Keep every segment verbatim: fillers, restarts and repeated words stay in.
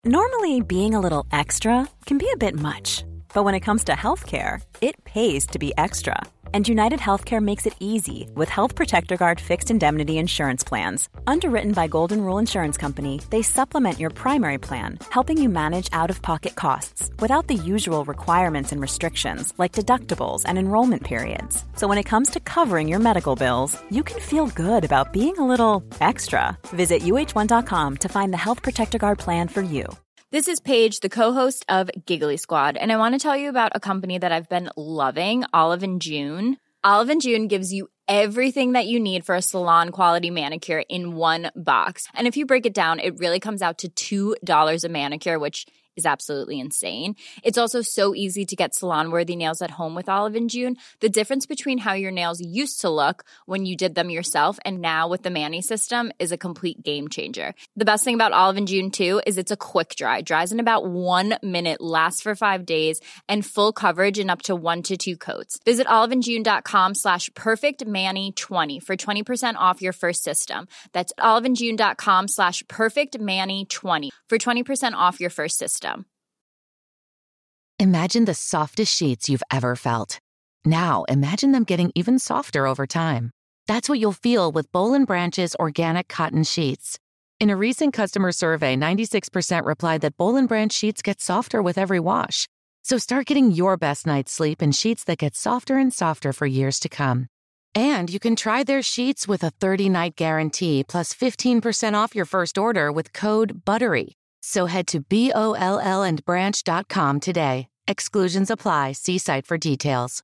Normally, being a little extra can be a bit much, but when it comes to healthcare, it pays to be extra. And United Healthcare makes it easy with Health Protector Guard fixed indemnity insurance plans. Underwritten by Golden Rule Insurance Company, they supplement your primary plan, helping you manage out-of-pocket costs without the usual requirements and restrictions like deductibles and enrollment periods. So when it comes to covering your medical bills, you can feel good about being a little extra. Visit U H one dot com to find the Health Protector Guard plan for you. This is Paige, the co-host of Giggly Squad, and I want to tell you about a company that I've been loving, Olive and June. Olive and June gives you everything that you need for a salon-quality manicure in one box. And if you break it down, it really comes out to two dollars a manicure, which is absolutely insane. It's also so easy to get salon-worthy nails at home with Olive and June. The difference between how your nails used to look when you did them yourself and now with the Mani system is a complete game changer. The best thing about Olive and June, too, is it's a quick dry. Dries in about one minute, lasts for five days, and full coverage in up to one to two coats. Visit oliveandjune.com slash perfectmani20 for twenty percent off your first system. That's oliveandjune.com slash perfectmani20 for twenty percent off your first system. Imagine the softest sheets you've ever felt. Now, imagine them getting even softer over time. That's what you'll feel with Boll and Branch's organic cotton sheets. In a recent customer survey, ninety-six percent replied that Boll and Branch sheets get softer with every wash. So start getting your best night's sleep in sheets that get softer and softer for years to come. And you can try their sheets with a thirty-night guarantee plus fifteen percent off your first order with code BUTTERY. So head to B O L L and branch dot com today. Exclusions apply. See site for details.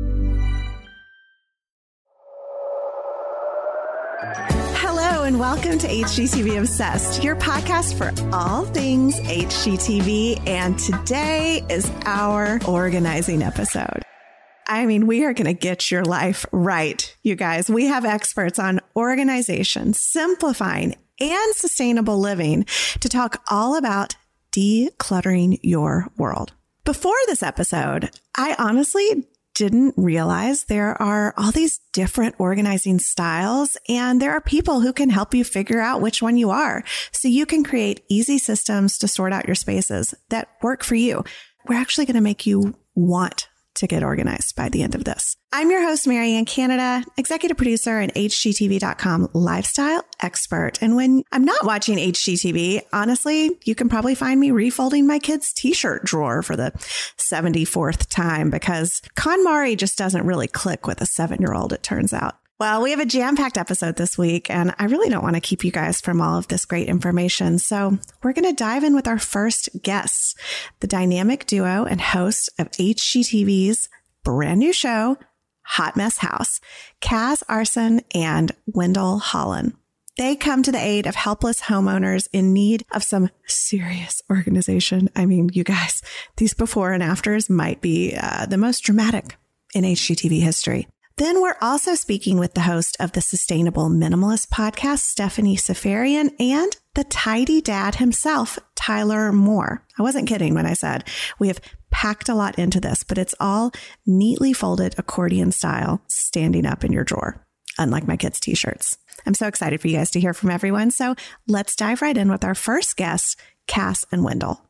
Hello and welcome to H G T V Obsessed, your podcast for all things H G T V. And today is our organizing episode. I mean, we are going to get your life right, you guys. We have experts on organization, simplifying, and sustainable living to talk all about decluttering your world. Before this episode, I honestly didn't realize there are all these different organizing styles, and there are people who can help you figure out which one you are so you can create easy systems to sort out your spaces that work for you. We're actually going to make you want to get organized by the end of this. I'm your host, Marianne Canada, executive producer and H G T V dot com lifestyle expert. And when I'm not watching H G T V, honestly, you can probably find me refolding my kids' t-shirt drawer for the seventy-fourth time because KonMari just doesn't really click with a seven-year-old, it turns out. Well, we have a jam-packed episode this week, and I really don't want to keep you guys from all of this great information. So we're going to dive in with our first guests, the dynamic duo and host of H G T V's brand new show, Hot Mess House, Kaz Arson and Wendell Holland. They come to the aid of helpless homeowners in need of some serious organization. I mean, you guys, these before and afters might be uh, the most dramatic in H G T V history. Then we're also speaking with the host of the Sustainable Minimalist podcast, Stephanie Seferian, and the tidy dad himself, Tyler Moore. I wasn't kidding when I said we have packed a lot into this, but it's all neatly folded accordion style, standing up in your drawer, unlike my kids' t-shirts. I'm so excited for you guys to hear from everyone. So let's dive right in with our first guests, Kaz and Wendell.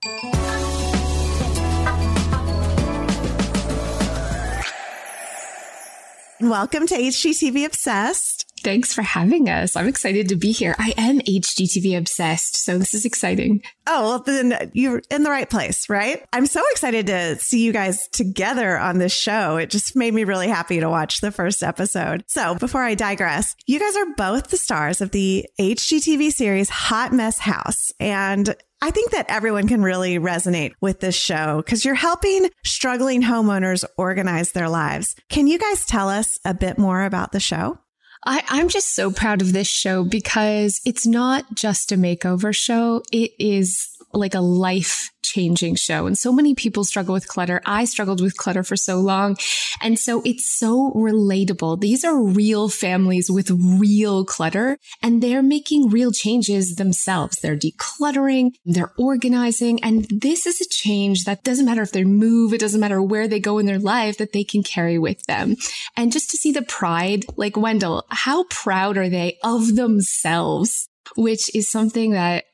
Welcome to H G T V Obsessed. Thanks for having us. I'm excited to be here. I am H G T V obsessed, so this is exciting. Oh, well, then you're in the right place, right? I'm so excited to see you guys together on this show. It just made me really happy to watch the first episode. So before I digress, you guys are both the stars of the H G T V series Hot Mess House. And I think that everyone can really resonate with this show because you're helping struggling homeowners organize their lives. Can you guys tell us a bit more about the show? I, I'm just so proud of this show because it's not just a makeover show. It is like a life-changing show. And so many people struggle with clutter. I struggled with clutter for so long. And so it's so relatable. These are real families with real clutter, and they're making real changes themselves. They're decluttering, they're organizing, and this is a change that doesn't matter if they move, it doesn't matter where they go in their life, that they can carry with them. And just to see the pride, like Wendell, how proud are they of themselves? Which is something that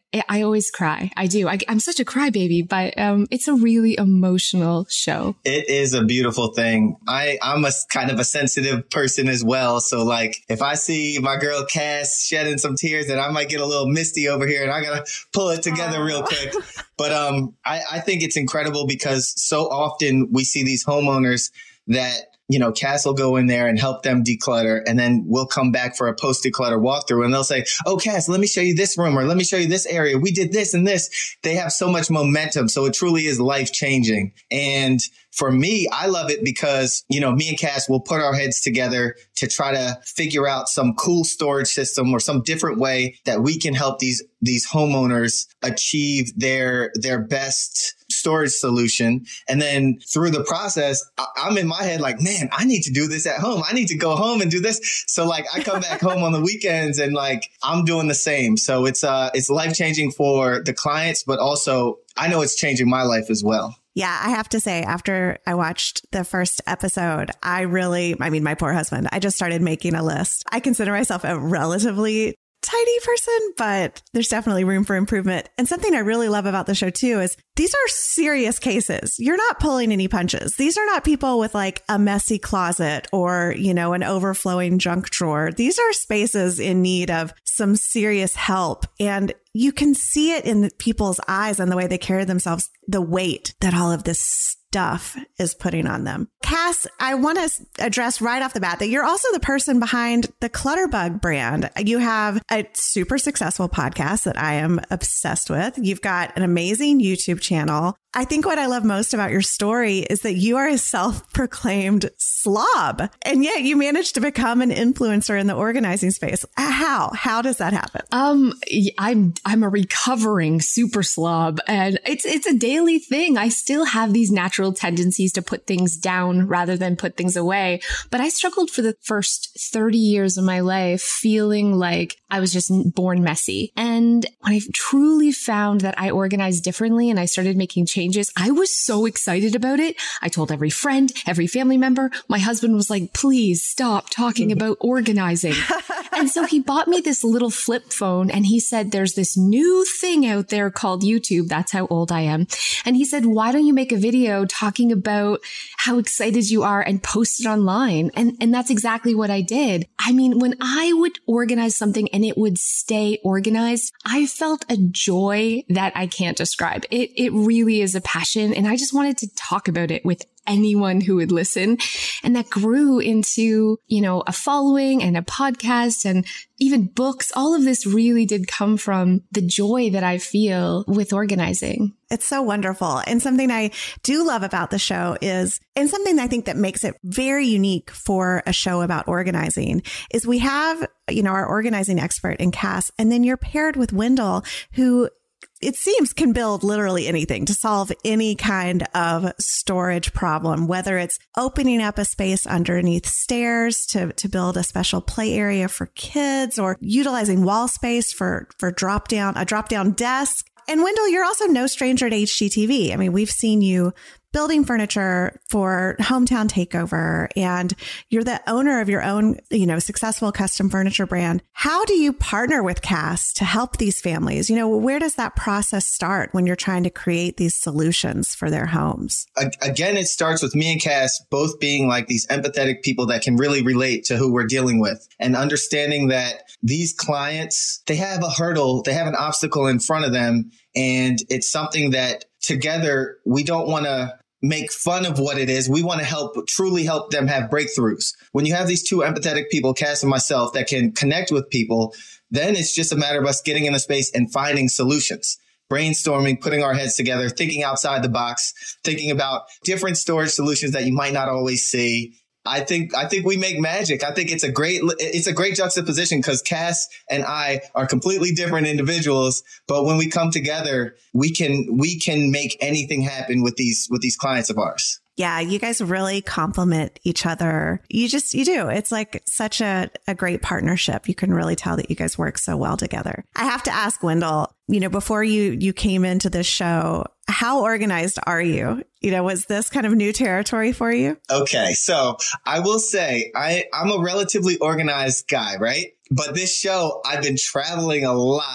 I always cry. I do. I, I'm such a crybaby, but um, it's a really emotional show. It is a beautiful thing. I, I'm a kind of a sensitive person as well. So like if I see my girl Cass shedding some tears, then I might get a little misty over here and I got to pull it together Aww. real quick. But um, I, I think it's incredible because so often we see these homeowners that, you know, Cass will go in there and help them declutter. And then we'll come back for a post-declutter walkthrough and they'll say, oh, Cass, let me show you this room or let me show you this area. We did this and this. They have so much momentum. So it truly is life changing. And for me, I love it because, you know, me and Cass will put our heads together to try to figure out some cool storage system or some different way that we can help these these homeowners achieve their their best storage solution. And then through the process, I- I'm in my head like, man, I need to do this at home. I need to go home and do this. So like I come back home on the weekends and like I'm doing the same. So it's uh it's life changing for the clients, but also I know it's changing my life as well. Yeah, I have to say, after I watched the first episode, I really, I mean, my poor husband, I just started making a list. I consider myself a relatively tidy person, but there's definitely room for improvement. And something I really love about the show, too, is these are serious cases. You're not pulling any punches. These are not people with like a messy closet or, you know, an overflowing junk drawer. These are spaces in need of some serious help. And you can see it in people's eyes and the way they carry themselves, the weight that all of this stuff is putting on them. Cass, I want to address right off the bat that you're also the person behind the Clutterbug brand. You have a super successful podcast that I am obsessed with. You've got an amazing YouTube channel. I think what I love most about your story is that you are a self-proclaimed slob, and yet you managed to become an influencer in the organizing space. How? How does that happen? Um, I'm I'm a recovering super slob, and it's it's a daily thing. I still have these natural tendencies to put things down rather than put things away. But I struggled for the first thirty years of my life feeling like I was just born messy. And when I truly found that I organized differently and I started making changes, Changes. I was so excited about it. I told every friend, every family member. My husband was like, please stop talking about organizing. And so he bought me this little flip phone and he said, there's this new thing out there called YouTube. That's how old I am. And he said, why don't you make a video talking about how excited you are and post it online? And, and that's exactly what I did. I mean, when I would organize something and it would stay organized, I felt a joy that I can't describe. It, it really is a passion. And I just wanted to talk about it with anyone who would listen. And that grew into, you know, a following and a podcast and even books. All of this really did come from the joy that I feel with organizing. It's so wonderful. And something I do love about the show is, and something I think that makes it very unique for a show about organizing, is we have, you know, our organizing expert in Cass, and then you're paired with Wendell, who it seems can build literally anything to solve any kind of storage problem, whether it's opening up a space underneath stairs to, to build a special play area for kids, or utilizing wall space for, for drop down, a drop down desk. And Wendell, you're also no stranger to H G T V. I mean, we've seen you building furniture for Hometown Takeover, and you're the owner of your own, you know, successful custom furniture brand. How do you partner with Cass to help these families? You know, where does that process start when you're trying to create these solutions for their homes? Again, it starts with me and Cass both being like these empathetic people that can really relate to who we're dealing with, and understanding that these clients, they have a hurdle, they have an obstacle in front of them. And it's something that together we don't want to make fun of what it is. We want to help, truly help them have breakthroughs. When you have these two empathetic people, Cass and myself, that can connect with people, then it's just a matter of us getting in the space and finding solutions, brainstorming, putting our heads together, thinking outside the box, thinking about different storage solutions that you might not always see. I think I think we make magic. I think it's a great it's a great juxtaposition because Cass and I are completely different individuals, but when we come together, we can we can make anything happen with these with these clients of ours. Yeah, you guys really complement each other. You just, you do. It's like such a, a great partnership. You can really tell that you guys work so well together. I have to ask, Wendell, you know, before you, you came into this show, how organized are you? You know, was this kind of new territory for you? Okay, so I will say I, I'm a relatively organized guy, right? But this show, I've been traveling a lot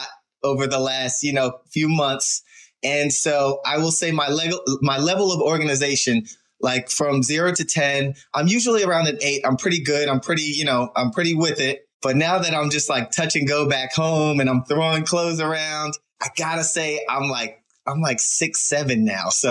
over the last, you know, few months. And so I will say my level, my level of organization, like from zero to ten, I'm usually around an eight. I'm pretty good. I'm pretty, you know, I'm pretty with it. But now that I'm just like touch and go back home and I'm throwing clothes around, I gotta say I'm like, I'm like six, seven now. So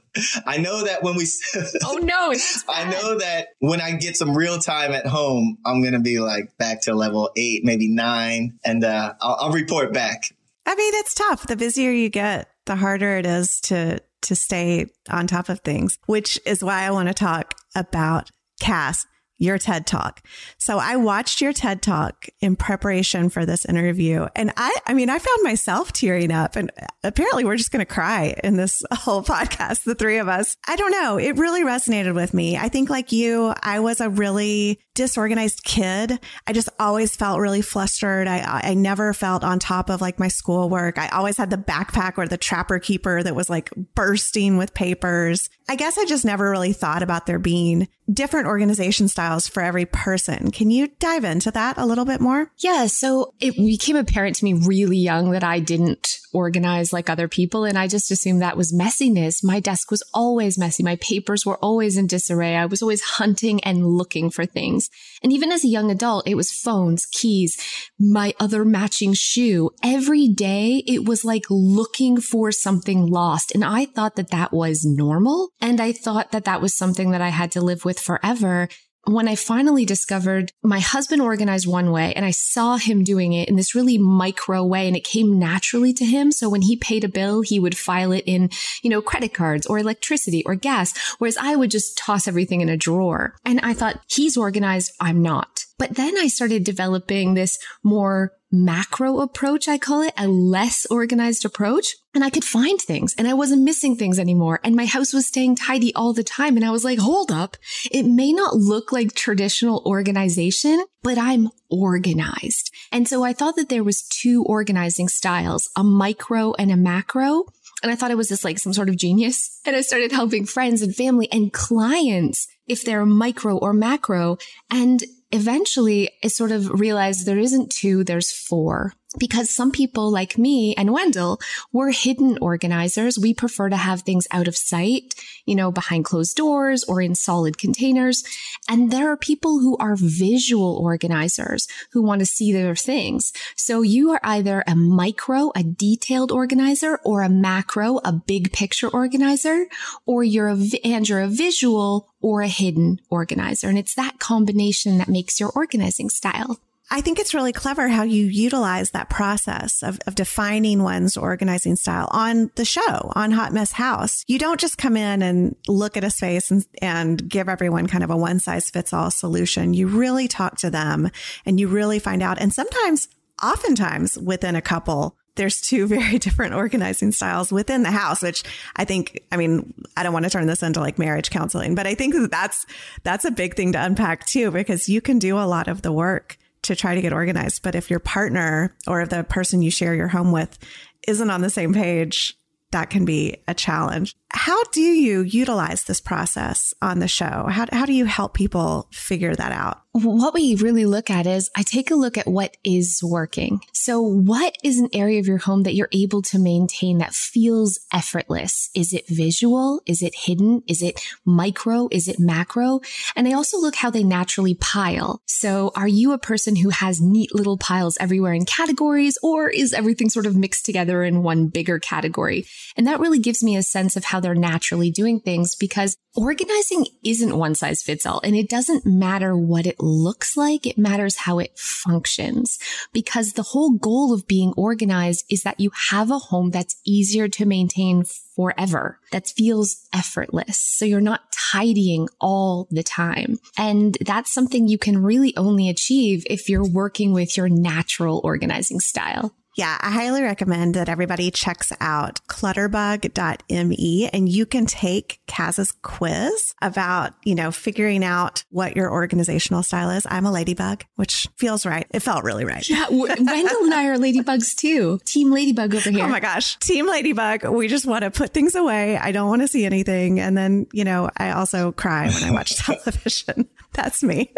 I know that when we, oh no, I know that when I get some real time at home, I'm going to be like back to level eight, maybe nine. And uh, I'll, I'll report back. I mean, it's tough. The busier you get, the harder it is to, to stay on top of things, which is why I want to talk about Cass, your TED Talk. So I watched your TED Talk in preparation for this interview. And I, I mean, I found myself tearing up, and apparently we're just going to cry in this whole podcast, the three of us. I don't know. It really resonated with me. I think like you, I was a really disorganized kid. I just always felt really flustered. I, I never felt on top of like my schoolwork. I always had the backpack or the trapper keeper that was like bursting with papers. I guess I just never really thought about there being different organization styles for every person. Can you dive into that a little bit more? Yeah. So it became apparent to me really young that I didn't organize like other people. And I just assumed that was messiness. My desk was always messy. My papers were always in disarray. I was always hunting and looking for things. And even as a young adult, it was phones, keys, my other matching shoe. Every day, it was like looking for something lost. And I thought that that was normal. And I thought that that was something that I had to live with forever. When I finally discovered my husband organized one way and I saw him doing it in this really micro way and it came naturally to him. So when he paid a bill, he would file it in, you know, credit cards or electricity or gas, whereas I would just toss everything in a drawer. And I thought, he's organized, I'm not. But then I started developing this more macro approach, I call it, a less organized approach. And I could find things and I wasn't missing things anymore. And my house was staying tidy all the time. And I was like, hold up. It may not look like traditional organization, but I'm organized. And so I thought that there was two organizing styles, a micro and a macro. And I thought I was just like some sort of genius. And I started helping friends and family and clients if they're micro or macro. And eventually I sort of realized there isn't two, there's four. Because some people like me and Wendell were hidden organizers. We prefer to have things out of sight, you know, behind closed doors or in solid containers. And there are people who are visual organizers who want to see their things. So you are either a micro, a detailed organizer, or a macro, a big picture organizer, or you're a, and you're a visual or a hidden organizer. And it's that combination that makes your organizing style. I think it's really clever how you utilize that process of, of defining one's organizing style on the show, on Hot Mess House. You don't just come in and look at a space and, and give everyone kind of a one size fits all solution. You really talk to them and you really find out. And sometimes, oftentimes within a couple, there's two very different organizing styles within the house, which I think, I mean, I don't want to turn this into like marriage counseling, but I think that that's, that's a big thing to unpack too, because you can do a lot of the work to try to get organized. But if your partner or if the person you share your home with isn't on the same page, that can be a challenge. How do you utilize this process on the show? How, how do you help people figure that out? What we really look at is I take a look at what is working. So what is an area of your home that you're able to maintain that feels effortless? Is it visual? Is it hidden? Is it micro? Is it macro? And I also look how they naturally pile. So are you a person who has neat little piles everywhere in categories, or is everything sort of mixed together in one bigger category? And that really gives me a sense of how they're naturally doing things, because organizing isn't one size fits all. And it doesn't matter what it looks like. It matters how it functions, because the whole goal of being organized is that you have a home that's easier to maintain forever, that feels effortless. So you're not tidying all the time. And that's something you can really only achieve if you're working with your natural organizing style. Yeah, I highly recommend that everybody checks out clutterbug dot me, and you can take Kaz's quiz about, you know, figuring out what your organizational style is. I'm a ladybug, which feels right. It felt really right. Yeah, Wendell and I are ladybugs too. Team Ladybug over here. Oh my gosh. Team Ladybug. We just want to put things away. I don't want to see anything. And then, you know, I also cry when I watch television. That's me.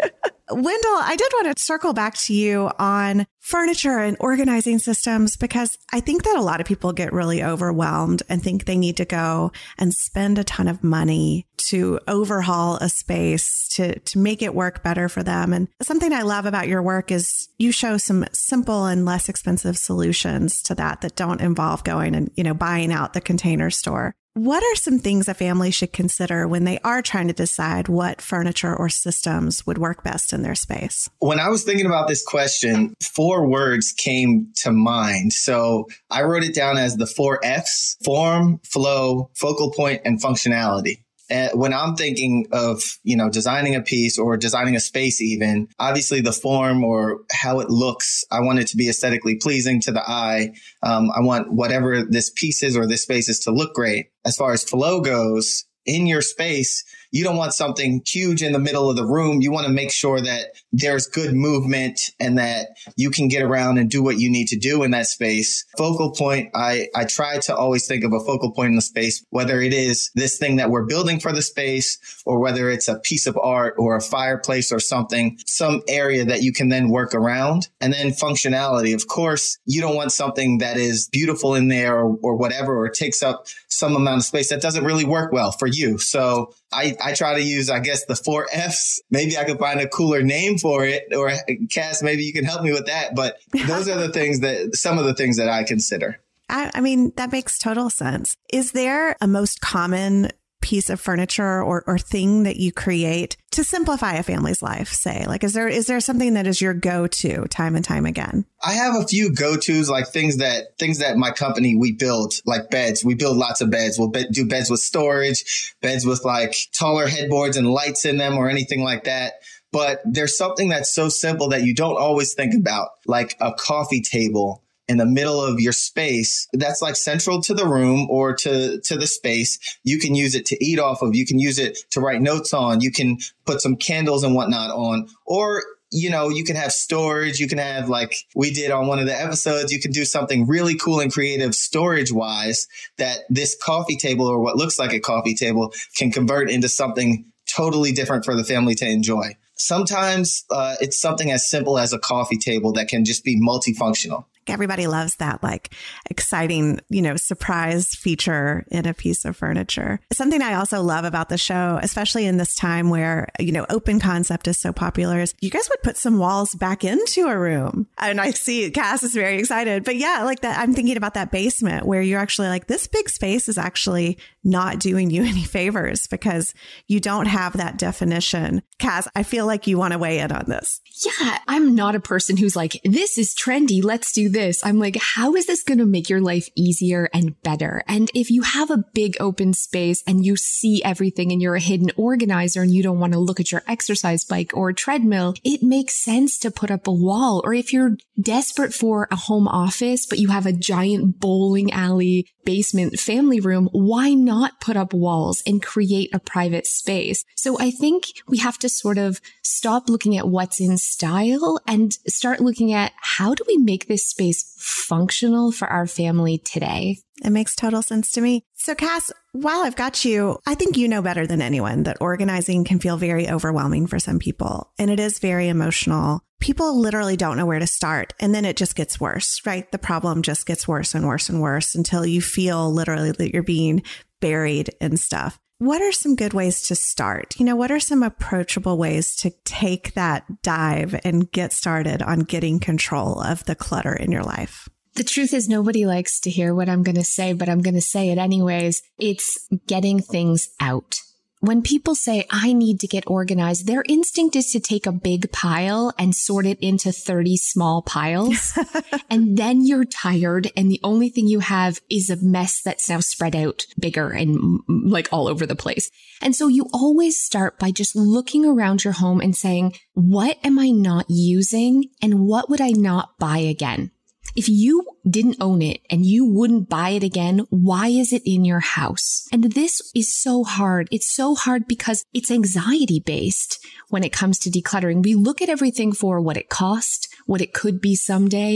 Wendell, I did want to circle back to you on furniture and organizing systems, because I think that a lot of people get really overwhelmed and think they need to go and spend a ton of money to overhaul a space to, to make it work better for them. And something I love about your work is you show some simple and less expensive solutions to that that don't involve going and, you know, buying out the Container Store. What are some things a family should consider when they are trying to decide what furniture or systems would work best in their space? When I was thinking about this question, four words came to mind. So I wrote it down as the four F's: form, flow, focal point, and functionality. Uh, when I'm thinking of, you know, designing a piece or designing a space even, obviously the form or how it looks, I want it to be aesthetically pleasing to the eye. Um, I want whatever this piece is or this space is to look great. As far as flow goes, in your space, you don't want something huge in the middle of the room. You want to make sure that there's good movement and that you can get around and do what you need to do in that space. Focal point, I, I try to always think of a focal point in the space, whether it is this thing that we're building for the space or whether it's a piece of art or a fireplace or something, some area that you can then work around. And then functionality. Of course, you don't want something that is beautiful in there or, or whatever, or takes up some amount of space that doesn't really work well for you. So I, I try to use, I guess, the four F's. Maybe I could find a cooler name for it, or Cass, maybe you can help me with that. But those are the things that, some of the things that I consider. I, I mean, that makes total sense. Is there a most common piece of furniture or, or thing that you create to simplify a family's life, say? Like, is there is there something that is your go-to time and time again? I have a few go-tos, like things that things that my company, we build, like beds. We build lots of beds. We'll be, do beds with storage, beds with like taller headboards and lights in them or anything like that. But there's something that's so simple that you don't always think about, like a coffee table in the middle of your space that's like central to the room or to, to the space. You can use it to eat off of. You can use it to write notes on. You can put some candles and whatnot on. Or, you know, you can have storage. You can have, like we did on one of the episodes, you can do something really cool and creative storage wise that this coffee table or what looks like a coffee table can convert into something totally different for the family to enjoy. Sometimes uh, it's something as simple as a coffee table that can just be multifunctional. Everybody loves that, like, exciting, you know, surprise feature in a piece of furniture. Something I also love about the show, especially in this time where, you know, open concept is so popular, is you guys would put some walls back into a room. And I see Cass is very excited. But yeah, like that, I'm thinking about that basement where you're actually like, this big space is actually not doing you any favors because you don't have that definition. Cass, I feel like you want to weigh in on this. Yeah, I'm not a person who's like, this is trendy, let's do this. I'm like, how is this going to make your life easier and better? And if you have a big open space and you see everything and you're a hidden organizer and you don't want to look at your exercise bike or treadmill, it makes sense to put up a wall. Or if you're desperate for a home office, but you have a giant bowling alley basement family room, why not put up walls and create a private space? So I think we have to sort of stop looking at what's in style and start looking at how do we make this space functional for our family today? It makes total sense to me. So Cass, while I've got you, I think you know better than anyone that organizing can feel very overwhelming for some people. And it is very emotional. People literally don't know where to start. And then it just gets worse, right? The problem just gets worse and worse and worse until you feel literally that you're being buried in stuff. What are some good ways to start? You know, what are some approachable ways to take that dive and get started on getting control of the clutter in your life? The truth is nobody likes to hear what I'm going to say, but I'm going to say it anyways. It's getting things out. When people say, I need to get organized, their instinct is to take a big pile and sort it into thirty small piles. And then you're tired. And the only thing you have is a mess that's now spread out bigger and like all over the place. And so you always start by just looking around your home and saying, what am I not using? And what would I not buy again? If you didn't own it and you wouldn't buy it again, why is it in your house? And this is so hard. It's so hard because it's anxiety based when it comes to decluttering. We look at everything for what it cost, what it could be someday.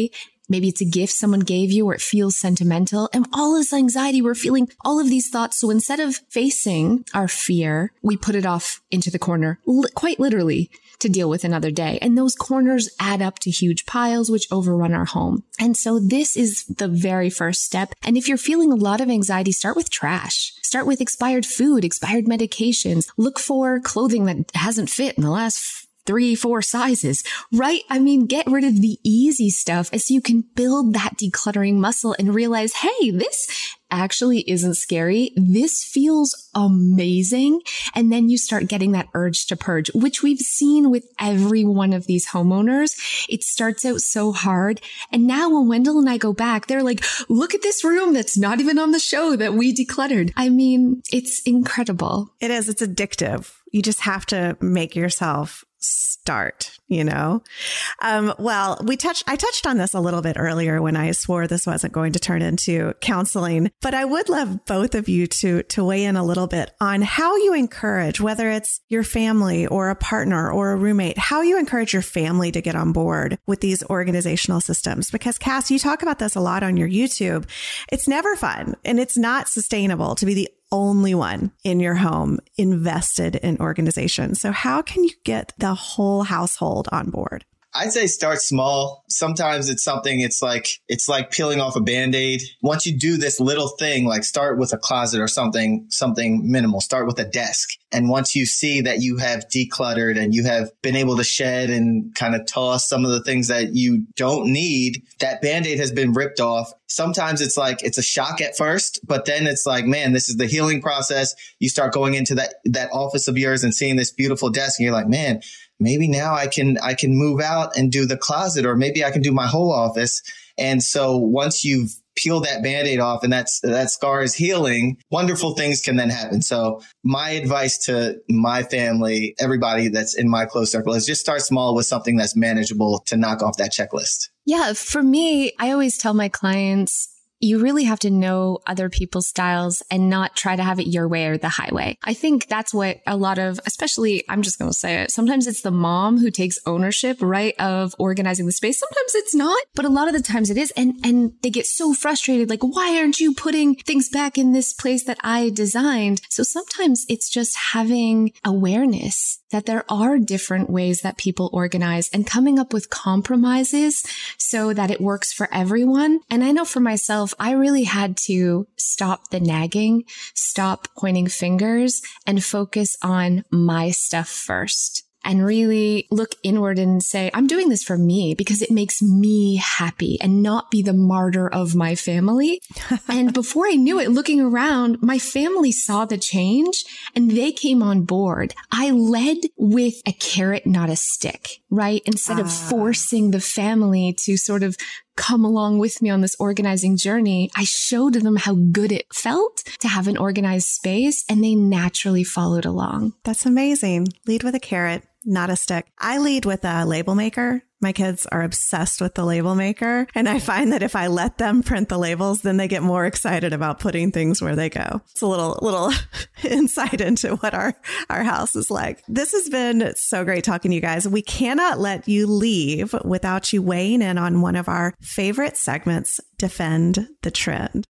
Maybe it's a gift someone gave you or it feels sentimental. And all this anxiety, we're feeling all of these thoughts. So instead of facing our fear, we put it off into the corner, li- quite literally, to deal with another day. And those corners add up to huge piles, which overrun our home. And so this is the very first step. And if you're feeling a lot of anxiety, start with trash. Start with expired food, expired medications. Look for clothing that hasn't fit in the last three, four sizes, right? I mean, get rid of the easy stuff as you can build that decluttering muscle and realize, hey, this actually isn't scary. This feels amazing. And then you start getting that urge to purge, which we've seen with every one of these homeowners. It starts out so hard. And now when Wendell and I go back, they're like, look at this room that's not even on the show that we decluttered. I mean, it's incredible. It is. It's addictive. You just have to make yourself start, you know? Um, well, we touched, I touched on this a little bit earlier when I swore this wasn't going to turn into counseling, but I would love both of you to, to weigh in a little bit on how you encourage, whether it's your family or a partner or a roommate, how you encourage your family to get on board with these organizational systems. Because Cass, you talk about this a lot on your YouTube. It's never fun and it's not sustainable to be the only one in your home invested in organization. So how can you get the whole household on board? I'd say start small. Sometimes it's something, it's like, it's like peeling off a Band-Aid. Once you do this little thing, like start with a closet or something, something minimal, start with a desk. And once you see that you have decluttered and you have been able to shed and kind of toss some of the things that you don't need, that Band-Aid has been ripped off. Sometimes it's like, it's a shock at first, but then it's like, man, this is the healing process. You start going into that, that office of yours and seeing this beautiful desk and you're like, man, maybe now I can, I can move out and do the closet, or maybe I can do my whole office. And so once you've peeled that Band-Aid off and that's, that scar is healing, wonderful things can then happen. So my advice to my family, everybody that's in my close circle, is just start small with something that's manageable to knock off that checklist. Yeah. For me, I always tell my clients, you really have to know other people's styles and not try to have it your way or the highway. I think that's what a lot of, especially, I'm just going to say it, sometimes it's the mom who takes ownership, right, of organizing the space. Sometimes it's not, but a lot of the times it is. And, and they get so frustrated, like, why aren't you putting things back in this place that I designed? So sometimes it's just having awareness that there are different ways that people organize and coming up with compromises so that it works for everyone. And I know for myself, I really had to stop the nagging, stop pointing fingers, and focus on my stuff first. And really look inward and say, I'm doing this for me because it makes me happy and not be the martyr of my family. And before I knew it, looking around, my family saw the change and they came on board. I led with a carrot, not a stick, right? Instead ah. of forcing the family to sort of come along with me on this organizing journey, I showed them how good it felt to have an organized space, and they naturally followed along. That's amazing. Lead with a carrot, not a stick. I lead with a label maker. My kids are obsessed with the label maker. And I find that if I let them print the labels, then they get more excited about putting things where they go. It's a little, little insight into what our, our house is like. This has been so great talking to you guys. We cannot let you leave without you weighing in on one of our favorite segments, Defend the Trend.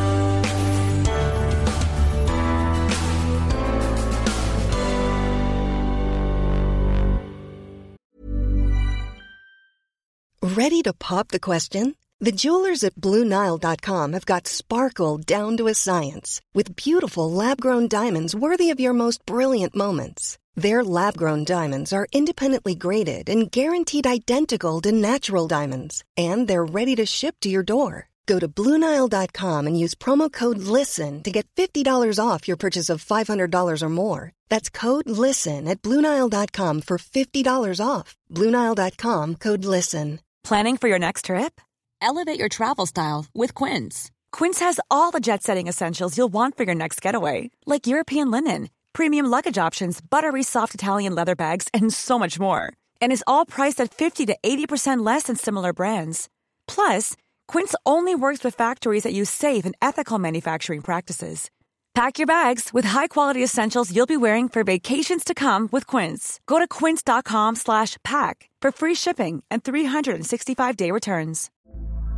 Ready to pop the question? The jewelers at Blue Nile dot com have got sparkle down to a science with beautiful lab-grown diamonds worthy of your most brilliant moments. Their lab-grown diamonds are independently graded and guaranteed identical to natural diamonds, and they're ready to ship to your door. Go to Blue Nile dot com and use promo code LISTEN to get fifty dollars off your purchase of five hundred dollars or more. That's code LISTEN at Blue Nile dot com for fifty dollars off. Blue Nile dot com, code LISTEN. Planning for your next trip? Elevate your travel style with Quince. Quince has all the jet-setting essentials you'll want for your next getaway, like European linen, premium luggage options, buttery soft Italian leather bags, and so much more. And is all priced at fifty to eighty percent less than similar brands. Plus, Quince only works with factories that use safe and ethical manufacturing practices. Pack your bags with high-quality essentials you'll be wearing for vacations to come with Quince. Go to quince dot com slash pack for free shipping and three sixty-five day returns.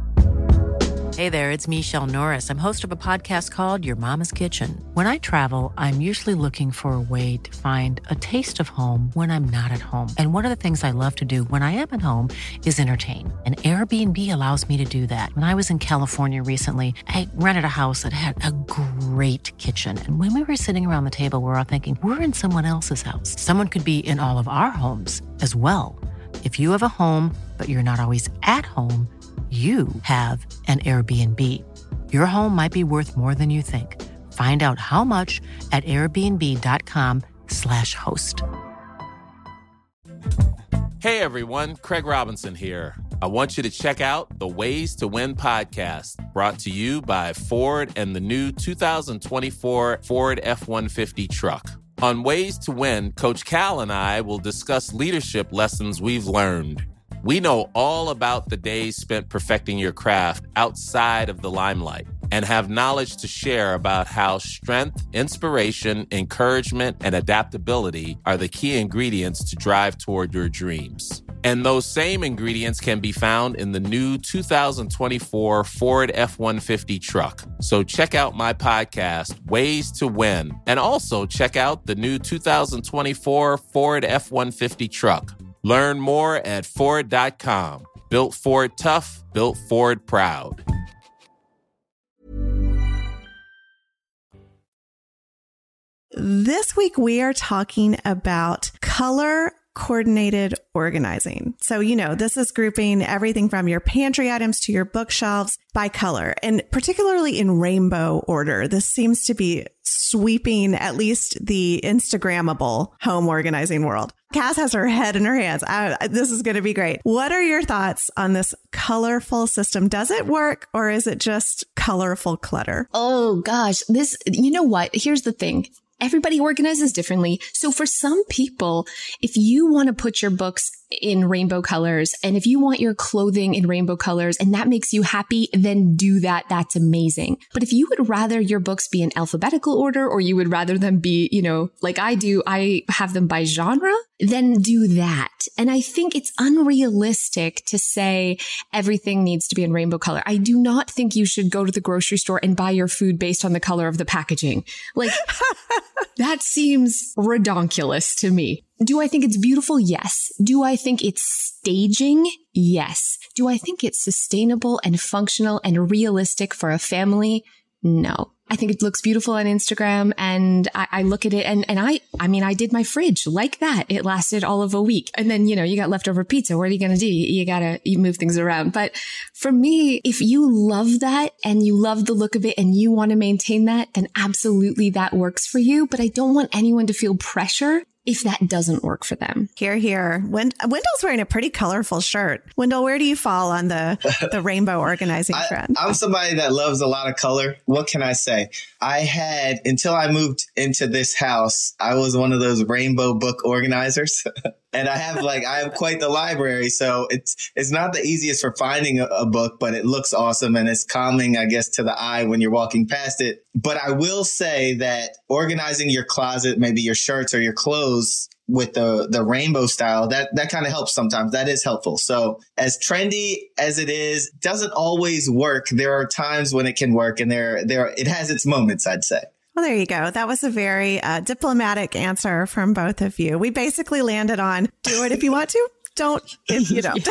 Hey there, it's Michelle Norris. I'm host of a podcast called Your Mama's Kitchen. When I travel, I'm usually looking for a way to find a taste of home when I'm not at home. And one of the things I love to do when I am at home is entertain. And Airbnb allows me to do that. When I was in California recently, I rented a house that had a great kitchen. And when we were sitting around the table, we were all thinking, we're in someone else's house. Someone could be in all of our homes as well. If you have a home, but you're not always at home, you have an Airbnb. Your home might be worth more than you think. Find out how much at airbnb.com slash host. Hey everyone, Craig Robinson here. I want you to check out the Ways to Win podcast, brought to you by Ford and the new two thousand twenty-four Ford F one fifty truck. On Ways to Win, Coach Cal and I will discuss leadership lessons we've learned. We know all about the days spent perfecting your craft outside of the limelight and have knowledge to share about how strength, inspiration, encouragement, and adaptability are the key ingredients to drive toward your dreams. And those same ingredients can be found in the new two thousand twenty-four Ford F one fifty truck. So check out my podcast, Ways to Win, and also check out the new two thousand twenty-four Ford F one fifty truck. Learn more at Ford dot com. Built Ford tough, built Ford proud. This week, we are talking about color coordinated organizing. So, you know, this is grouping everything from your pantry items to your bookshelves by color, and particularly in rainbow order. This seems to be sweeping at least the Instagrammable home organizing world. Cass has her head in her hands. I, this is going to be great. What are your thoughts on this colorful system? Does it work, or is it just colorful clutter? Oh, gosh. This, you know what? Here's the thing. Everybody organizes differently. So for some people, if you want to put your books in rainbow colors, and if you want your clothing in rainbow colors, and that makes you happy, then do that. That's amazing. But if you would rather your books be in alphabetical order, or you would rather them be, you know, like I do, I have them by genre, then do that. And I think it's unrealistic to say everything needs to be in rainbow color. I do not think you should go to the grocery store and buy your food based on the color of the packaging. Like, that seems redonkulous to me. Do I think it's beautiful? Yes. Do I think it's staging? Yes. Do I think it's sustainable and functional and realistic for a family? No. I think it looks beautiful on Instagram, and I, I look at it and, and I, I mean, I did my fridge like that. It lasted all of a week. And then, you know, you got leftover pizza. What are you going to do? You, you gotta you move things around. But for me, if you love that and you love the look of it and you want to maintain that, then absolutely that works for you. But I don't want anyone to feel pressure if that doesn't work for them. Here, here. Wend- Wendell's wearing a pretty colorful shirt. Wendell, where do you fall on the, the rainbow organizing I, trend? I'm somebody that loves a lot of color. What can I say? I had, until I moved into this house, I was one of those rainbow book organizers. And I have like, I have quite the library. So it's, it's not the easiest for finding a, a book, but it looks awesome. And it's calming, I guess, to the eye when you're walking past it. But I will say that organizing your closet, maybe your shirts or your clothes with the, the rainbow style, that, that kind of helps sometimes. That is helpful. So as trendy as it is, doesn't always work. There are times when it can work, and there, there, it has its moments, I'd say. Well, there you go. That was a very uh, diplomatic answer from both of you. We basically landed on do it if you want to. Don't if you don't.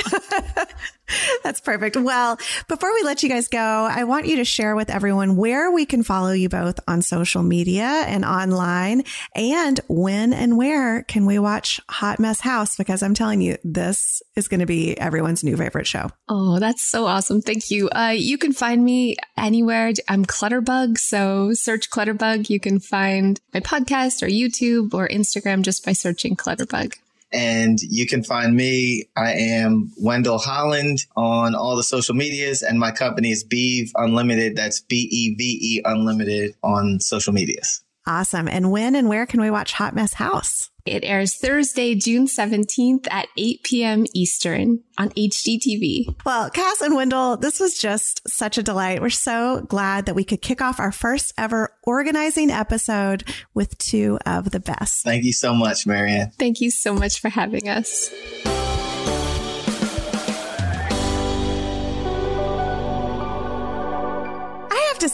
That's perfect. Well, before we let you guys go, I want you to share with everyone where we can follow you both on social media and online, and when and where can we watch Hot Mess House? Because I'm telling you, this is going to be everyone's new favorite show. Oh, that's so awesome. Thank you. Uh, you can find me anywhere. I'm Clutterbug. So search Clutterbug. You can find my podcast or YouTube or Instagram just by searching Clutterbug. And you can find me. I am Wendell Holland on all the social medias, and my company is Beeve Unlimited. That's B E V E Unlimited on social medias. Awesome. And when and where can we watch Hot Mess House? It airs Thursday, June seventeenth at eight p.m. Eastern on H G T V. Well, Cass and Wendell, this was just such a delight. We're so glad that we could kick off our first ever organizing episode with two of the best. Thank you so much, Marianne. Thank you so much for having us.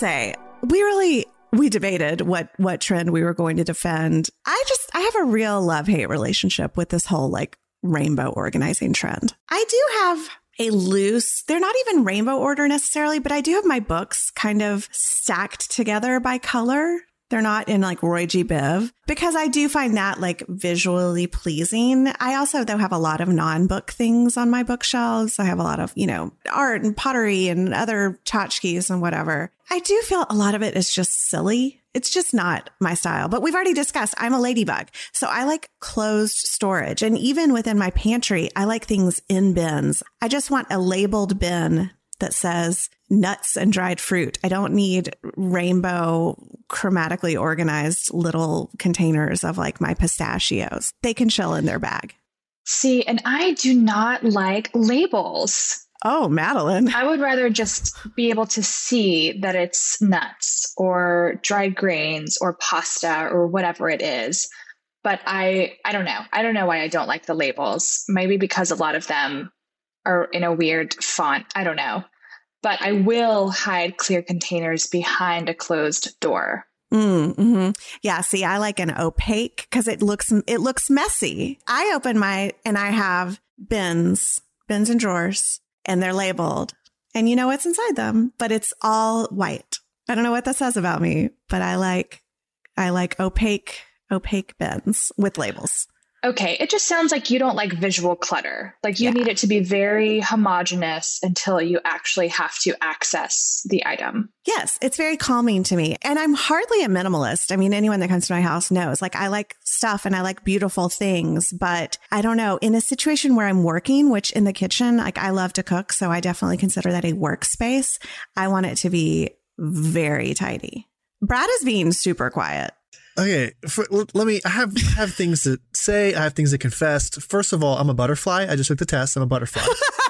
say, we really, we debated what, what trend we were going to defend. I just, I have a real love-hate relationship with this whole like rainbow organizing trend. I do have a loose, they're not even rainbow order necessarily, but I do have my books kind of stacked together by color. They're not in like Roy G. Biv because I do find that like visually pleasing. I also, though, have a lot of non-book things on my bookshelves. I have a lot of, you know, art and pottery and other tchotchkes and whatever. I do feel a lot of it is just silly. It's just not my style. But we've already discussed I'm a ladybug. So I like closed storage. And even within my pantry, I like things in bins. I just want a labeled bin that says nuts and dried fruit. I don't need rainbow chromatically organized little containers of like my pistachios. They can chill in their bag. See, and I do not like labels. Oh, Madeline. I would rather just be able to see that it's nuts or dried grains or pasta or whatever it is. But I, I don't know. I don't know why I don't like the labels. Maybe because a lot of them are in a weird font. I don't know. But I will hide clear containers behind a closed door. Mm, mm-hmm. Yeah. See, I like an opaque because it looks it looks messy. I open my and I have bins, bins and drawers, and they're labeled. And you know what's inside them, but it's all white. I don't know what that says about me, but I like I like opaque, opaque bins with labels. Okay, it just sounds like you don't like visual clutter. Like you yeah. need it to be very homogenous until you actually have to access the item. Yes, it's very calming to me. And I'm hardly a minimalist. I mean, anyone that comes to my house knows, like I like stuff and I like beautiful things, but I don't know, in a situation where I'm working, which in the kitchen, like I love to cook. So I definitely consider that a workspace. I want it to be very tidy. Brad is being super quiet. Okay, for, let me, I have, I have things to say. I have things to confess. First of all, I'm a butterfly. I just took the test. I'm a butterfly.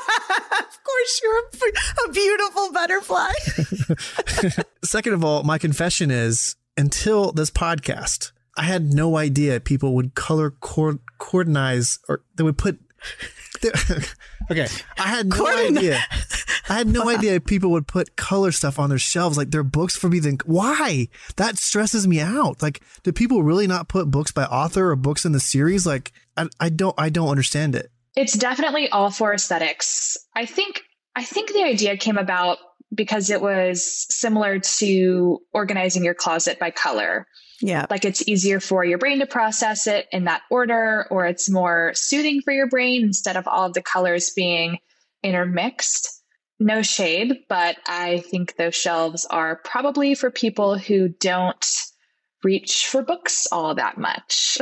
Of course, you're a, a beautiful butterfly. Second of all, my confession is until this podcast, I had no idea people would color cord, coordinize or they would put... Okay, I had no Cordon. idea. I had no idea people would put color stuff on their shelves, like their books for me. Then why? That stresses me out. Like, do people really not put books by author or books in the series? Like, I, I don't, I don't understand it. It's definitely all for aesthetics. I think, I think the idea came about because it was similar to organizing your closet by color. Yeah. Like it's easier for your brain to process it in that order, or it's more soothing for your brain instead of all of the colors being intermixed. No shade, but I think those shelves are probably for people who don't reach for books all that much.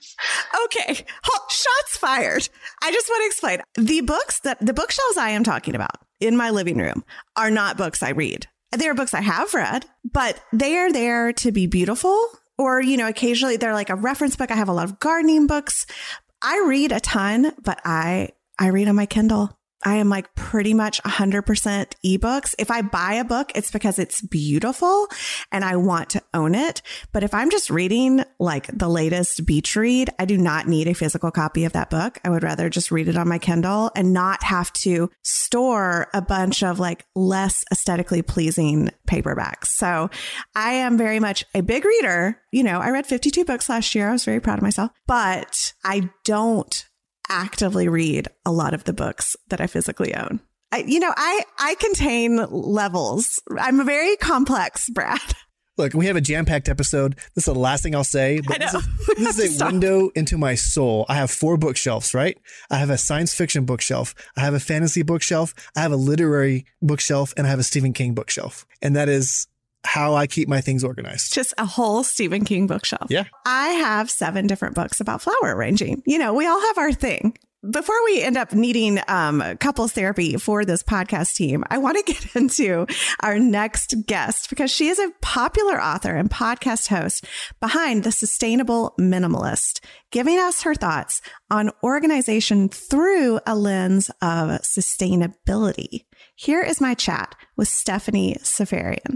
Okay. Shots fired. I just want to explain. The books that the bookshelves I am talking about in my living room are not books I read. They are books I have read, but they are there to be beautiful. Or, you know, occasionally they're like a reference book. I have a lot of gardening books. I read a ton, but I I read on my Kindle. I am like pretty much one hundred percent ebooks. If I buy a book, it's because it's beautiful and I want to own it. But if I'm just reading like the latest beach read, I do not need a physical copy of that book. I would rather just read it on my Kindle and not have to store a bunch of like less aesthetically pleasing paperbacks. So I am very much a big reader. You know, I read fifty-two books last year. I was very proud of myself, but I don't actively read a lot of the books that I physically own. I, you know, I, I contain levels. I'm a very complex, Brad. Look, we have a jam-packed episode. This is the last thing I'll say. But I know. This is, this is a window into my soul. I have four bookshelves, right? I have a science fiction bookshelf. I have a fantasy bookshelf. I have a literary bookshelf. And I have a Stephen King bookshelf. And that is how I keep my things organized. Just a whole Stephen King bookshelf. Yeah. I have seven different books about flower arranging. You know, we all have our thing. Before we end up needing um, couples therapy for this podcast team, I want to get into our next guest because she is a popular author and podcast host behind The Sustainable Minimalist, giving us her thoughts on organization through a lens of sustainability. Here is my chat with Stephanie Seferian.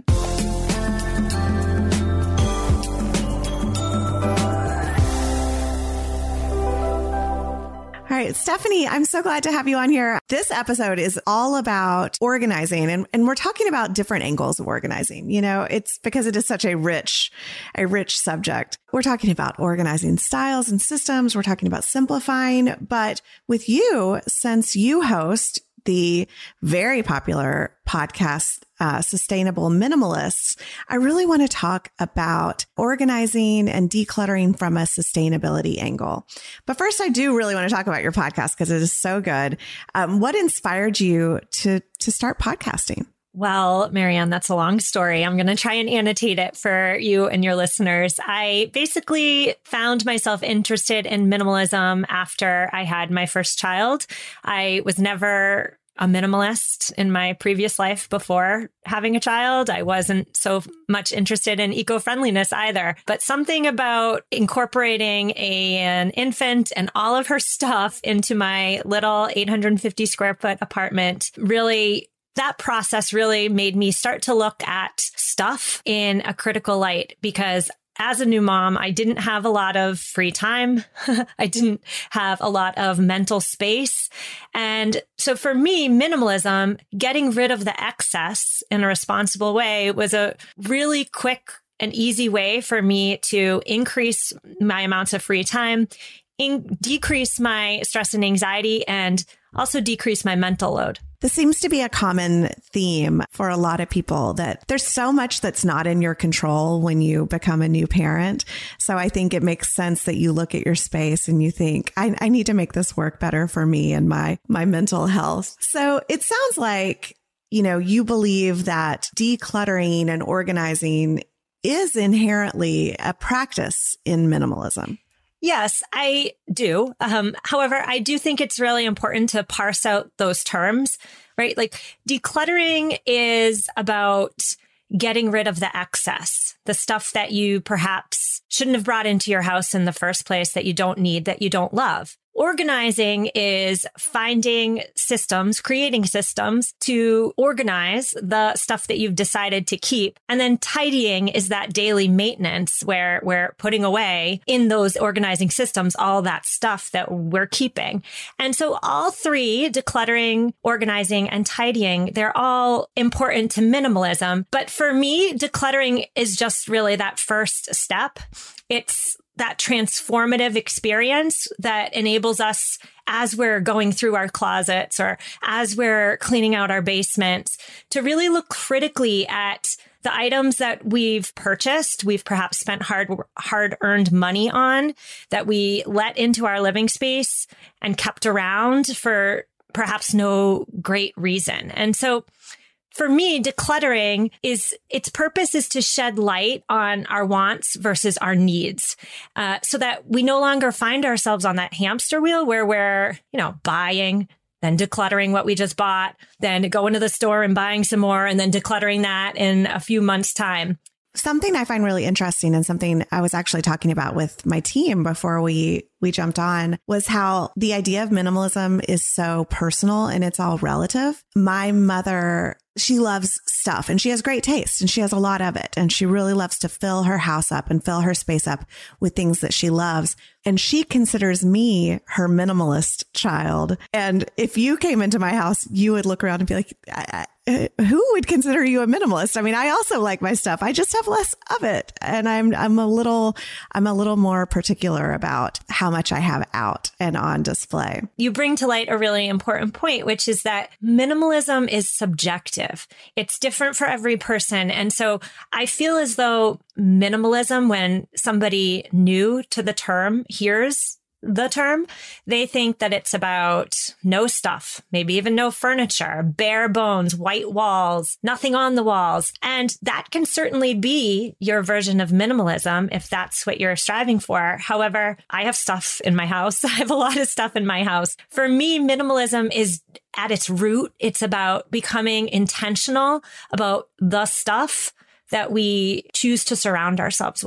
All right, Stephanie, I'm so glad to have you on here. This episode is all about organizing, and, and we're talking about different angles of organizing. You know, it's because it is such a rich, a rich subject. We're talking about organizing styles and systems. We're talking about simplifying. But with you, since you host the very popular podcast, uh, Sustainable Minimalists, I really want to talk about organizing and decluttering from a sustainability angle. But first, I do really want to talk about your podcast because it is so good. Um, what inspired you to to start podcasting? Well, Marianne, that's a long story. I'm going to try and annotate it for you and your listeners. I basically found myself interested in minimalism after I had my first child. I was never a minimalist in my previous life before having a child. I wasn't so much interested in eco-friendliness either, but something about incorporating a, an infant and all of her stuff into my little eight hundred fifty square foot apartment really that process really made me start to look at stuff in a critical light, because as a new mom, I didn't have a lot of free time. I didn't have a lot of mental space. And so for me, minimalism, getting rid of the excess in a responsible way, was a really quick and easy way for me to increase my amounts of free time, in- decrease my stress and anxiety, and also decrease my mental load. This seems to be a common theme for a lot of people, that there's so much that's not in your control when you become a new parent. So I think it makes sense that you look at your space and you think, I, I need to make this work better for me and my, my mental health. So it sounds like, you know, you believe that decluttering and organizing is inherently a practice in minimalism. Yes, I do. Um, however, I do think it's really important to parse out those terms, right? Like decluttering is about getting rid of the excess, the stuff that you perhaps shouldn't have brought into your house in the first place, that you don't need, that you don't love. Organizing is finding systems, creating systems to organize the stuff that you've decided to keep. And then tidying is that daily maintenance where we're putting away in those organizing systems all that stuff that we're keeping. And so all three, decluttering, organizing, and tidying, they're all important to minimalism. But for me, decluttering is just really that first step. It's that transformative experience that enables us, as we're going through our closets or as we're cleaning out our basements, to really look critically at the items that we've purchased, we've perhaps spent hard, hard-earned money on, that we let into our living space and kept around for perhaps no great reason. And so for me, decluttering is, its purpose is to shed light on our wants versus our needs, uh, so that we no longer find ourselves on that hamster wheel where we're, you know, buying, then decluttering what we just bought, then going to the store and buying some more, and then decluttering that in a few months' time. Something I find really interesting, and something I was actually talking about with my team before we we jumped on, was how the idea of minimalism is so personal and it's all relative. My mother, she loves stuff and she has great taste and she has a lot of it. And she really loves to fill her house up and fill her space up with things that she loves. And she considers me her minimalist child. And if you came into my house, you would look around and be like, I, I, who would consider you a minimalist? I mean, I also like my stuff. I just have less of it. And I'm, I'm a little, I'm a little more particular about how much I have out and on display. You bring to light a really important point, which is that minimalism is subjective. It's different for every person. And so I feel as though minimalism, when somebody new to the term hears the term, they think that it's about no stuff, maybe even no furniture, bare bones, white walls, nothing on the walls. And that can certainly be your version of minimalism if that's what you're striving for. However, I have stuff in my house. I have a lot of stuff in my house. For me, minimalism is at its root, it's about becoming intentional about the stuff that we choose to surround ourselves with.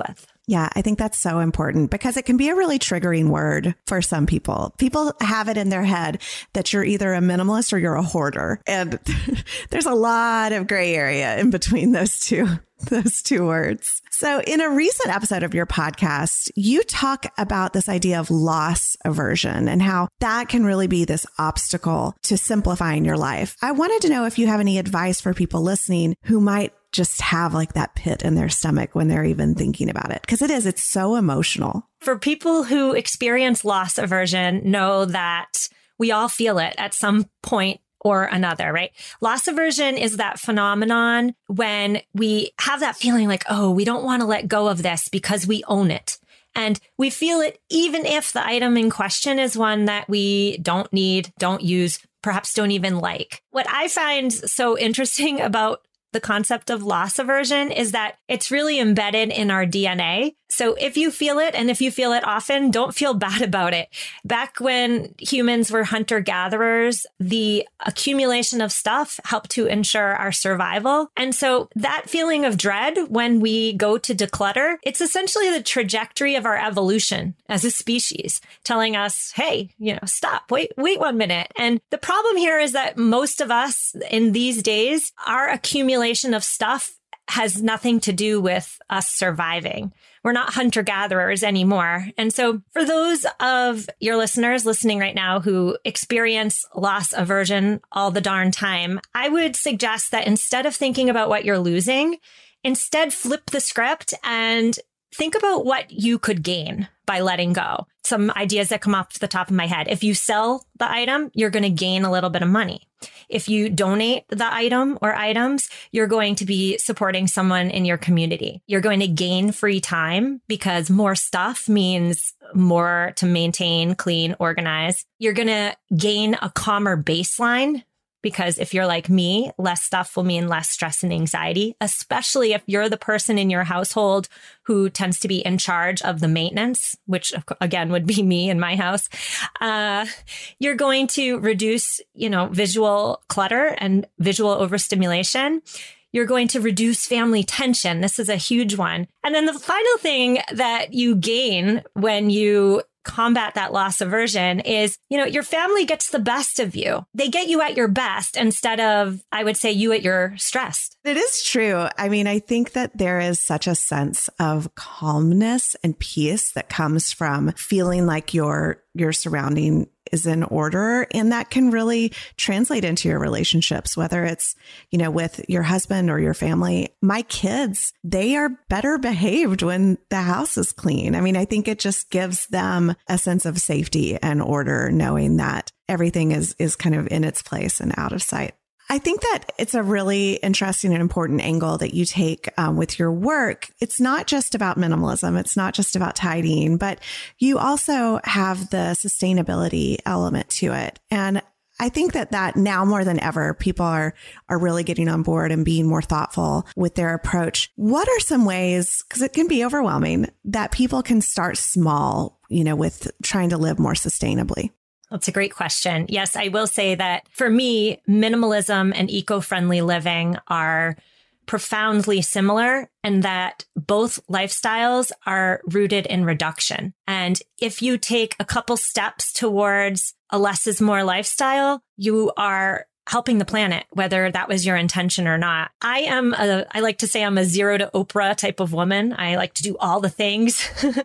Yeah, I think that's so important because it can be a really triggering word for some people. People have it in their head that you're either a minimalist or you're a hoarder. And there's a lot of gray area in between those two, those two words. So in a recent episode of your podcast, you talk about this idea of loss aversion and how that can really be this obstacle to simplifying your life. I wanted to know if you have any advice for people listening who might just have like that pit in their stomach when they're even thinking about it. Because it is, it's so emotional. For people who experience loss aversion, know that we all feel it at some point or another, right? Loss aversion is that phenomenon when we have that feeling like, oh, we don't want to let go of this because we own it. And we feel it even if the item in question is one that we don't need, don't use, perhaps don't even like. What I find so interesting about the concept of loss aversion is that it's really embedded in our D N A. So if you feel it, and if you feel it often, don't feel bad about it. Back when humans were hunter-gatherers, the accumulation of stuff helped to ensure our survival. And so that feeling of dread when we go to declutter, it's essentially the trajectory of our evolution as a species, telling us, hey, you know, stop, wait, wait one minute. And the problem here is that most of us in these days, our accumulation of stuff has nothing to do with us surviving. We're not hunter-gatherers anymore. And so for those of your listeners listening right now who experience loss aversion all the darn time, I would suggest that instead of thinking about what you're losing, instead flip the script and think about what you could gain by letting go. Some ideas that come off the top of my head. If you sell the item, you're going to gain a little bit of money. If you donate the item or items, you're going to be supporting someone in your community. You're going to gain free time because more stuff means more to maintain, clean, organize. You're going to gain a calmer baseline. Because if you're like me, less stuff will mean less stress and anxiety, especially if you're the person in your household who tends to be in charge of the maintenance, which again would be me in my house. Uh, you're going to reduce, you know, visual clutter and visual overstimulation. You're going to reduce family tension. This is a huge one. And then the final thing that you gain when you combat that loss aversion is, you know, your family gets the best of you. They get you at your best instead of, I would say, you at your stressed. It is true. I mean, I think that there is such a sense of calmness and peace that comes from feeling like your your surrounding is in order. And that can really translate into your relationships, whether it's, you know, with your husband or your family. My kids, they are better behaved when the house is clean. I mean, I think it just gives them a sense of safety and order, knowing that everything is, is kind of in its place and out of sight. I think that it's a really interesting and important angle that you take um, with your work. It's not just about minimalism. It's not just about tidying, but you also have the sustainability element to it. And I think that that now more than ever, people are, are really getting on board and being more thoughtful with their approach. What are some ways, because it can be overwhelming, that people can start small, you know, with trying to live more sustainably? That's a great question. Yes, I will say that for me, minimalism and eco-friendly living are profoundly similar and that both lifestyles are rooted in reduction. And if you take a couple steps towards a less is more lifestyle, you are helping the planet, whether that was your intention or not. I am a, I like to say I'm a zero to Oprah type of woman. I like to do all the things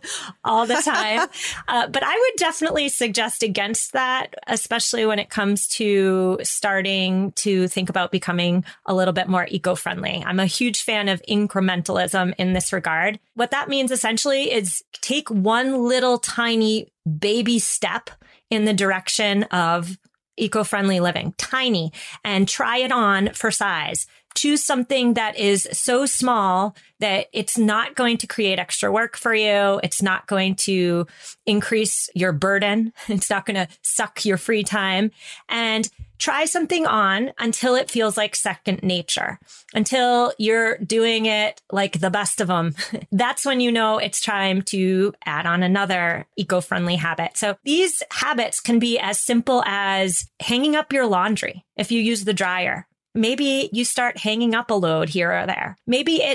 all the time. uh, but I would definitely suggest against that, especially when it comes to starting to think about becoming a little bit more eco-friendly. I'm a huge fan of incrementalism in this regard. What that means essentially is take one little tiny baby step in the direction of eco-friendly living, tiny, and try it on for size. Choose something that is so small that it's not going to create extra work for you. It's not going to increase your burden. It's not going to suck your free time. And try something on until it feels like second nature, until you're doing it like the best of them. That's when you know it's time to add on another eco-friendly habit. So these habits can be as simple as hanging up your laundry. If you use the dryer, maybe you start hanging up a load here or there. Maybe it's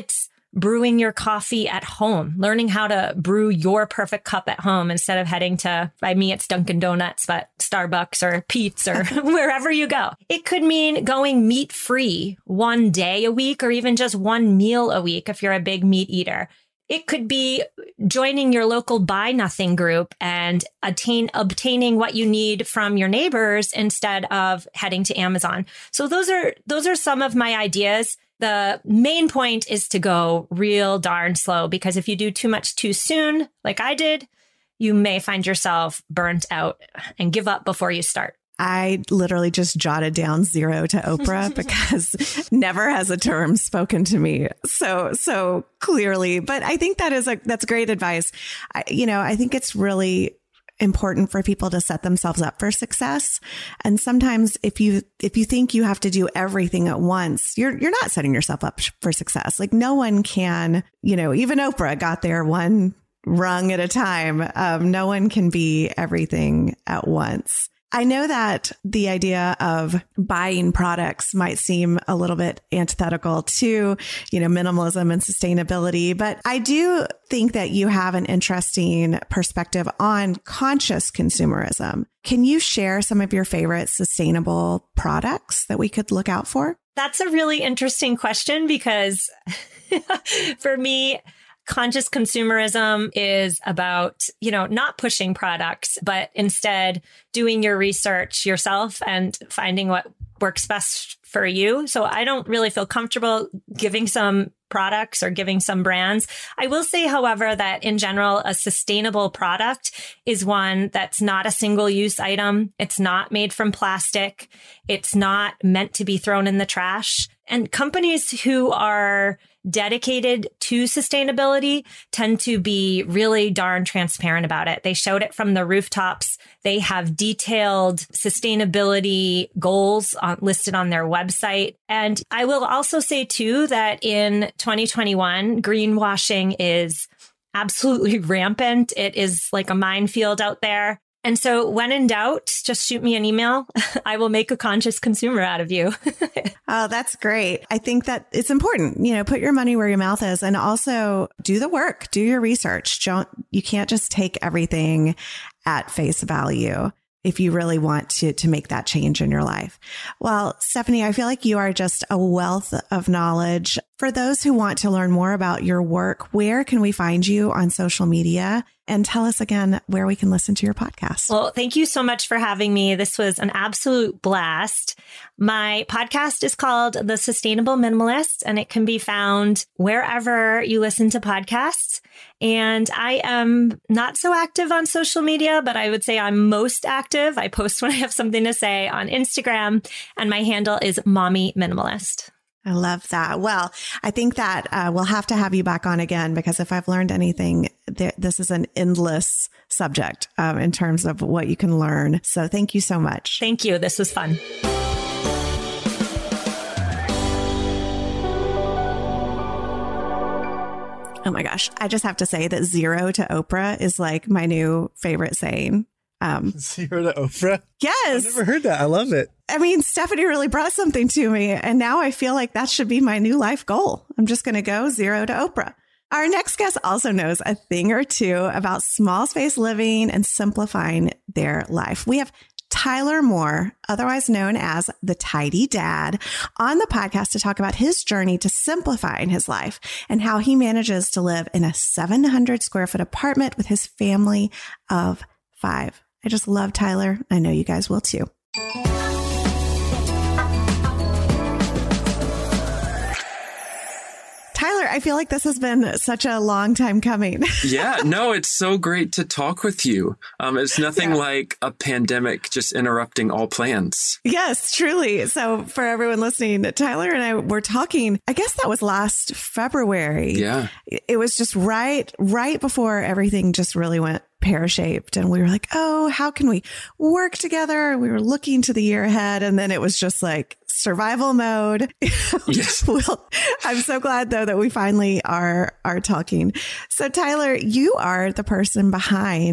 brewing your coffee at home, learning how to brew your perfect cup at home instead of heading to, by me, it's Dunkin' Donuts, but Starbucks or Pete's or wherever you go. It could mean going meat free one day a week or even just one meal a week if you're a big meat eater. It could be joining your local Buy Nothing group and attain, obtaining what you need from your neighbors instead of heading to Amazon. So those are those are some of my ideas. The main point is to go real darn slow, because if you do too much too soon, like I did, you may find yourself burnt out and give up before you start. I literally just jotted down zero to Oprah because never has a term spoken to me so, so clearly. But I think that is a, that's great advice. I, you know, I think it's really important for people to set themselves up for success. And sometimes if you, if you think you have to do everything at once, you're, you're not setting yourself up for success. Like no one can, you know, even Oprah got there one rung at a time. Um, no one can be everything at once. I know that the idea of buying products might seem a little bit antithetical to, you know, minimalism and sustainability, but I do think that you have an interesting perspective on conscious consumerism. Can you share some of your favorite sustainable products that we could look out for? That's a really interesting question because for me, conscious consumerism is about, you know, not pushing products, but instead doing your research yourself and finding what works best for you. So I don't really feel comfortable giving some products or giving some brands. I will say, however, that in general, a sustainable product is one that's not a single use item. It's not made from plastic. It's not meant to be thrown in the trash. And companies who are dedicated to sustainability tend to be really darn transparent about it. They showed it from the rooftops. They have detailed sustainability goals on, listed on their website. And I will also say, too, that in twenty twenty-one, greenwashing is absolutely rampant. It is like a minefield out there. And so when in doubt, just shoot me an email. I will make a conscious consumer out of you. Oh, that's great. I think that it's important, you know, put your money where your mouth is and also do the work, do your research. Don't, you can't just take everything at face value if you really want to, to make that change in your life. Well, Stephanie, I feel like you are just a wealth of knowledge. For those who want to learn more about your work, where can we find you on social media? And tell us again where we can listen to your podcast. Well, thank you so much for having me. This was an absolute blast. My podcast is called The Sustainable Minimalist, and it can be found wherever you listen to podcasts. And I am not so active on social media, but I would say I'm most active. I post when I have something to say on Instagram, and my handle is Mommy Minimalist. I love that. Well, I think that uh, we'll have to have you back on again, because if I've learned anything, th- this is an endless subject um, in terms of what you can learn. So thank you so much. Thank you. This was fun. Oh my gosh. I just have to say that zero to Oprah is like my new favorite saying. Um, Zero to Oprah? Yes. I've never heard that. I love it. I mean, Stephanie really brought something to me, and now I feel like that should be my new life goal. I'm just going to go zero to Oprah. Our next guest also knows a thing or two about small space living and simplifying their life. We have Tyler Moore, otherwise known as the Tidy Dad, on the podcast to talk about his journey to simplifying his life and how he manages to live in a seven hundred square foot apartment with his family of five. I just love Tyler. I know you guys will too. Tyler, I feel like this has been such a long time coming. Yeah, no, it's so great to talk with you. Um, it's nothing yeah. like a pandemic just interrupting all plans. Yes, truly. So for everyone listening, Tyler and I were talking, I guess that was last February. Yeah. It was just right, right before everything just really went pear-shaped. And we were like, oh, how can we work together? We were looking to the year ahead. And then it was just like survival mode. Yes. Well, I'm so glad, though, that we finally are, are talking. So, Tyler, you are the person behind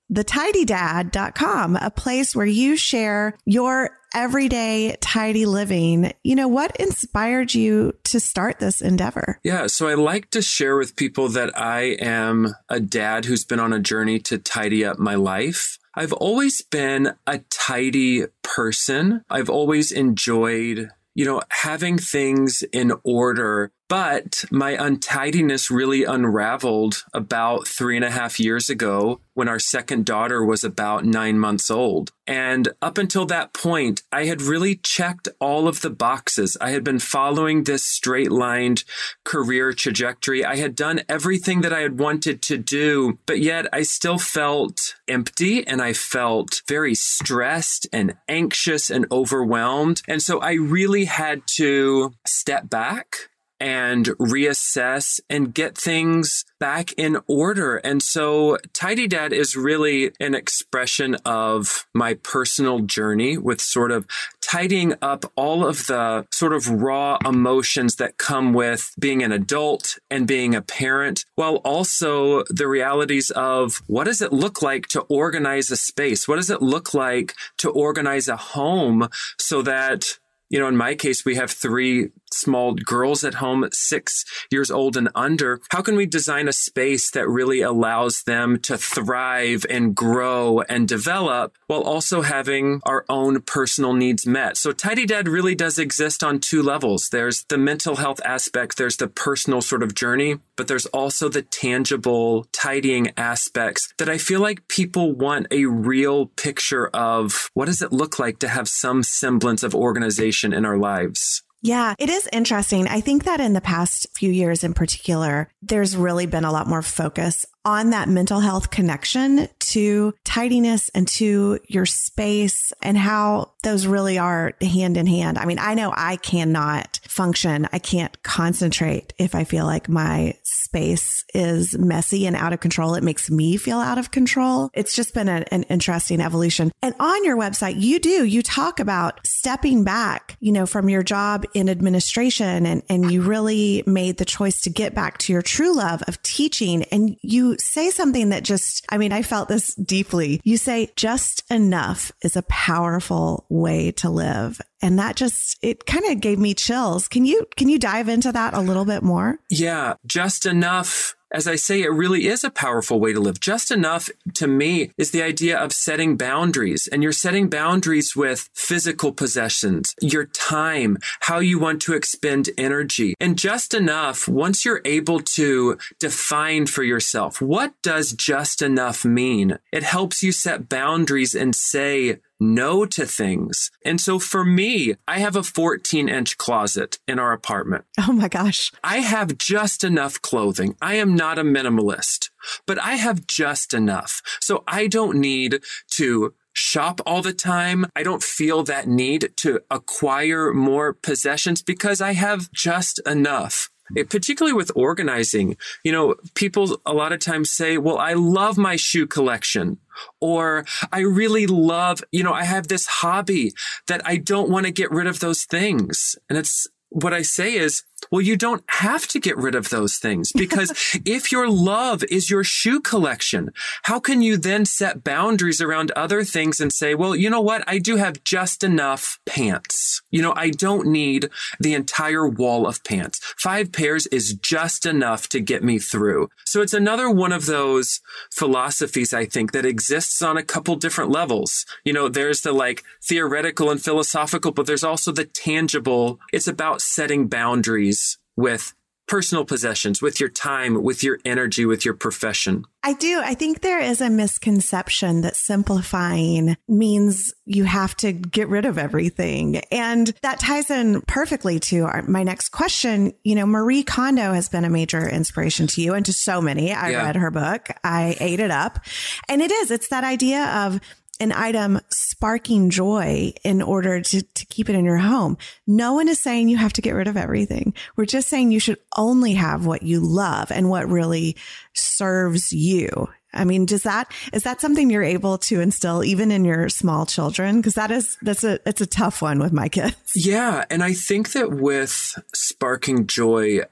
the tidy dad dot com, a place where you share your everyday tidy living. You know, what inspired you to start this endeavor? Yeah, so I like to share with people that I am a dad who's been on a journey to tidy up my life. I've always been a tidy person. I've always enjoyed, you know, having things in order. But my untidiness really unraveled about three and a half years ago when our second daughter was about nine months old. And up until that point, I had really checked all of the boxes. I had been following this straight-lined career trajectory. I had done everything that I had wanted to do, but yet I still felt empty and I felt very stressed and anxious and overwhelmed. And so I really had to step back and reassess and get things back in order. And so Tidy Dad is really an expression of my personal journey with sort of tidying up all of the sort of raw emotions that come with being an adult and being a parent, while also the realities of what does it look like to organize a space? What does it look like to organize a home so that, you know, in my case, we have three small girls at home, six years old and under. How can we design a space that really allows them to thrive and grow and develop while also having our own personal needs met? So Tidy Dad really does exist on two levels. There's the mental health aspect, there's the personal sort of journey, but there's also the tangible tidying aspects that I feel like people want a real picture of what does it look like to have some semblance of organization in our lives. Yeah, it is interesting. I think that in the past few years in particular, there's really been a lot more focus on that mental health connection to tidiness and to your space and how those really are hand in hand. I mean, I know I cannot function. I can't concentrate if I feel like my space is messy and out of control. It makes me feel out of control. It's just been a, an interesting evolution. And on your website, you do, you talk about stepping back, you know, from your job in administration, and, and you really made the choice to get back to your true love of teaching. And you say something that just, I mean, I felt this deeply. You say, just enough is a powerful way to live. And that just, it kind of gave me chills. Can you, can you dive into that a little bit more? Yeah, just enough. As I say, it really is a powerful way to live. Just enough, to me, is the idea of setting boundaries. And you're setting boundaries with physical possessions, your time, how you want to expend energy. And just enough, once you're able to define for yourself, what does just enough mean? It helps you set boundaries and say no to things. And so for me, I have a fourteen inch closet in our apartment. Oh my gosh. I have just enough clothing. I am not a minimalist, but I have just enough. So I don't need to shop all the time. I don't feel that need to acquire more possessions because I have just enough. It, particularly with organizing, you know, people a lot of times say, well, I love my shoe collection, or I really love, you know, I have this hobby that I don't want to get rid of those things. And it's what I say is, well, you don't have to get rid of those things, because if your love is your shoe collection, how can you then set boundaries around other things and say, well, you know what? I do have just enough pants. You know, I don't need the entire wall of pants. Five pairs is just enough to get me through. So it's another one of those philosophies, I think, that exists on a couple different levels. You know, there's the like theoretical and philosophical, but there's also the tangible. It's about setting boundaries with personal possessions, with your time, with your energy, with your profession. I do. I think there is a misconception that simplifying means you have to get rid of everything. And that ties in perfectly to our, my next question. You know, Marie Kondo has been a major inspiration to you and to so many. I yeah. read her book. I ate it up. And it is, it's that idea of an item sparking joy in order to, to keep it in your home. No one is saying you have to get rid of everything. We're just saying you should only have what you love and what really serves you. I mean, does that, is that something you're able to instill even in your small children? Because that is, that's a, it's a tough one with my kids. Yeah. And I think that with sparking joy,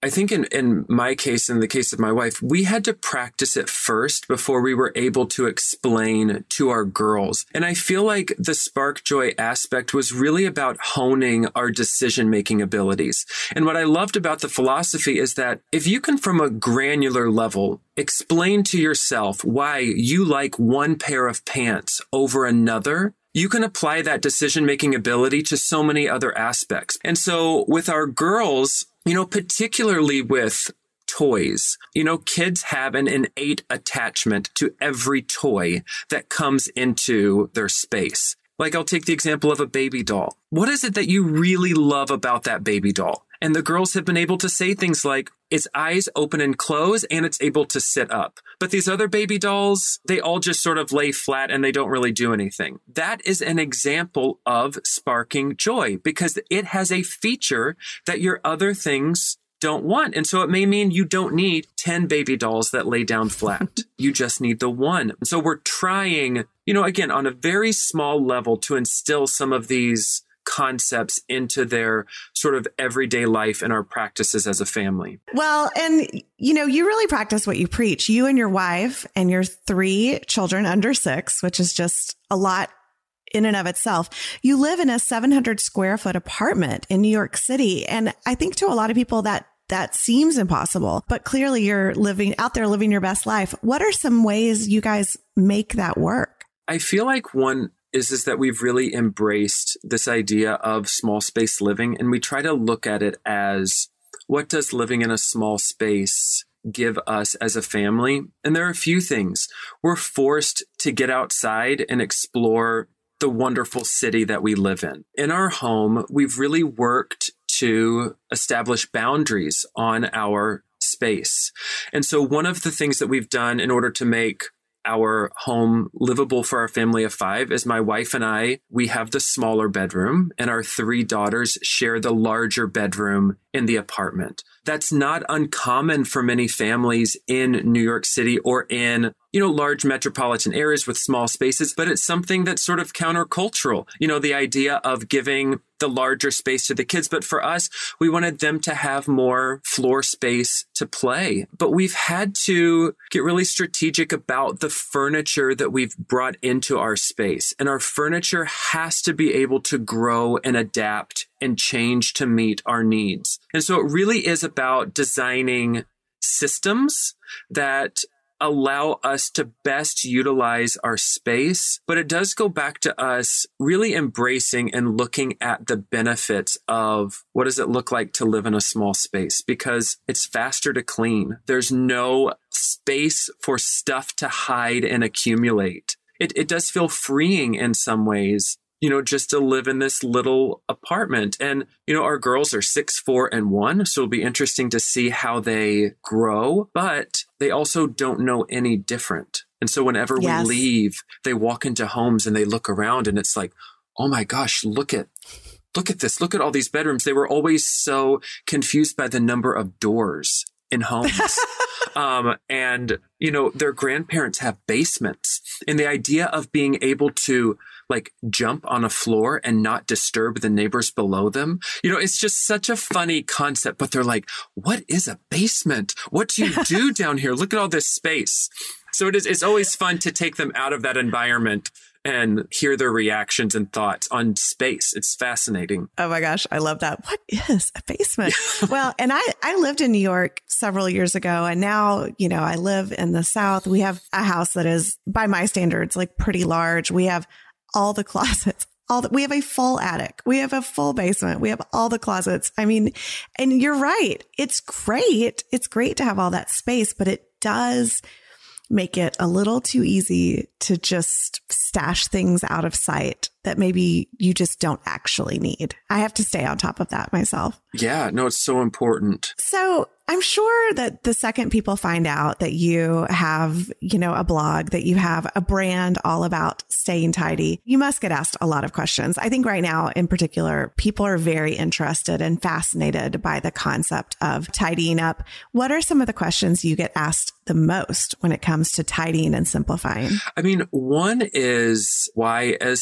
I think in, in my case, in the case of my wife, we had to practice it first before we were able to explain to our girls. And I feel like the spark joy aspect was really about honing our decision-making abilities. And what I loved about the philosophy is that if you can, from a granular level, explain to yourself why you like one pair of pants over another, you can apply that decision-making ability to so many other aspects. And so with our girls, you know, particularly with toys, you know, kids have an innate attachment to every toy that comes into their space. Like, I'll take the example of a baby doll. What is it that you really love about that baby doll? And the girls have been able to say things like, its eyes open and close and it's able to sit up. But these other baby dolls, they all just sort of lay flat and they don't really do anything. That is an example of sparking joy because it has a feature that your other things don't want. And so it may mean you don't need ten baby dolls that lay down flat. You just need the one. So we're trying, you know, again, on a very small level to instill some of these concepts into their sort of everyday life and our practices as a family. Well, and you know, you really practice what you preach. You and your wife and your three children under six, which is just a lot in and of itself. You live in a seven hundred square foot apartment in New York City. And I think to a lot of people that that seems impossible, but clearly you're living out there, living your best life. What are some ways you guys make that work? I feel like one is, is that we've really embraced this idea of small space living. And we try to look at it as, what does living in a small space give us as a family? And there are a few things. We're forced to get outside and explore the wonderful city that we live in. In our home, we've really worked to establish boundaries on our space. And so one of the things that we've done in order to make our home livable for our family of five is my wife and I, we have the smaller bedroom and our three daughters share the larger bedroom in the apartment. That's not uncommon for many families in New York City or in, you know, large metropolitan areas with small spaces, but it's something that's sort of countercultural. You know, the idea of giving the larger space to the kids. But for us, we wanted them to have more floor space to play. But we've had to get really strategic about the furniture that we've brought into our space. And our furniture has to be able to grow and adapt and change to meet our needs. And so it really is about designing systems that allow us to best utilize our space. But it does go back to us really embracing and looking at the benefits of what does it look like to live in a small space, because it's faster to clean. There's no space for stuff to hide and accumulate. It, it does feel freeing in some ways, you know, just to live in this little apartment. And, you know, our girls are six, four, and one. So it'll be interesting to see how they grow, but they also don't know any different. And so whenever yes. we leave, they walk into homes and they look around and it's like, oh my gosh, look at, look at this. Look at all these bedrooms. They were always so confused by the number of doors in homes. um, and, you know, their grandparents have basements, and the idea of being able to like jump on a floor and not disturb the neighbors below them. You know, it's just such a funny concept, but they're like, what is a basement? What do you do down here? Look at all this space. So it is, it's always fun to take them out of that environment and hear their reactions and thoughts on space. It's fascinating. Oh my gosh, I love that. What is a basement? Well, and I, I lived in New York several years ago, and now, you know, I live in the South. We have a house that is, by my standards, like pretty large. We have all the closets, all the, we have a full attic. We have a full basement. We have all the closets. I mean, and you're right. It's great. It's great to have all that space, but it does make it a little too easy to just stash things out of sight that maybe you just don't actually need. I have to stay on top of that myself. Yeah, no, it's so important. So I'm sure that the second people find out that you have, you know, a blog, that you have a brand all about staying tidy, you must get asked a lot of questions. I think right now in particular, people are very interested and fascinated by the concept of tidying up. What are some of the questions you get asked the most when it comes to tidying and simplifying? I mean, one is why, as a man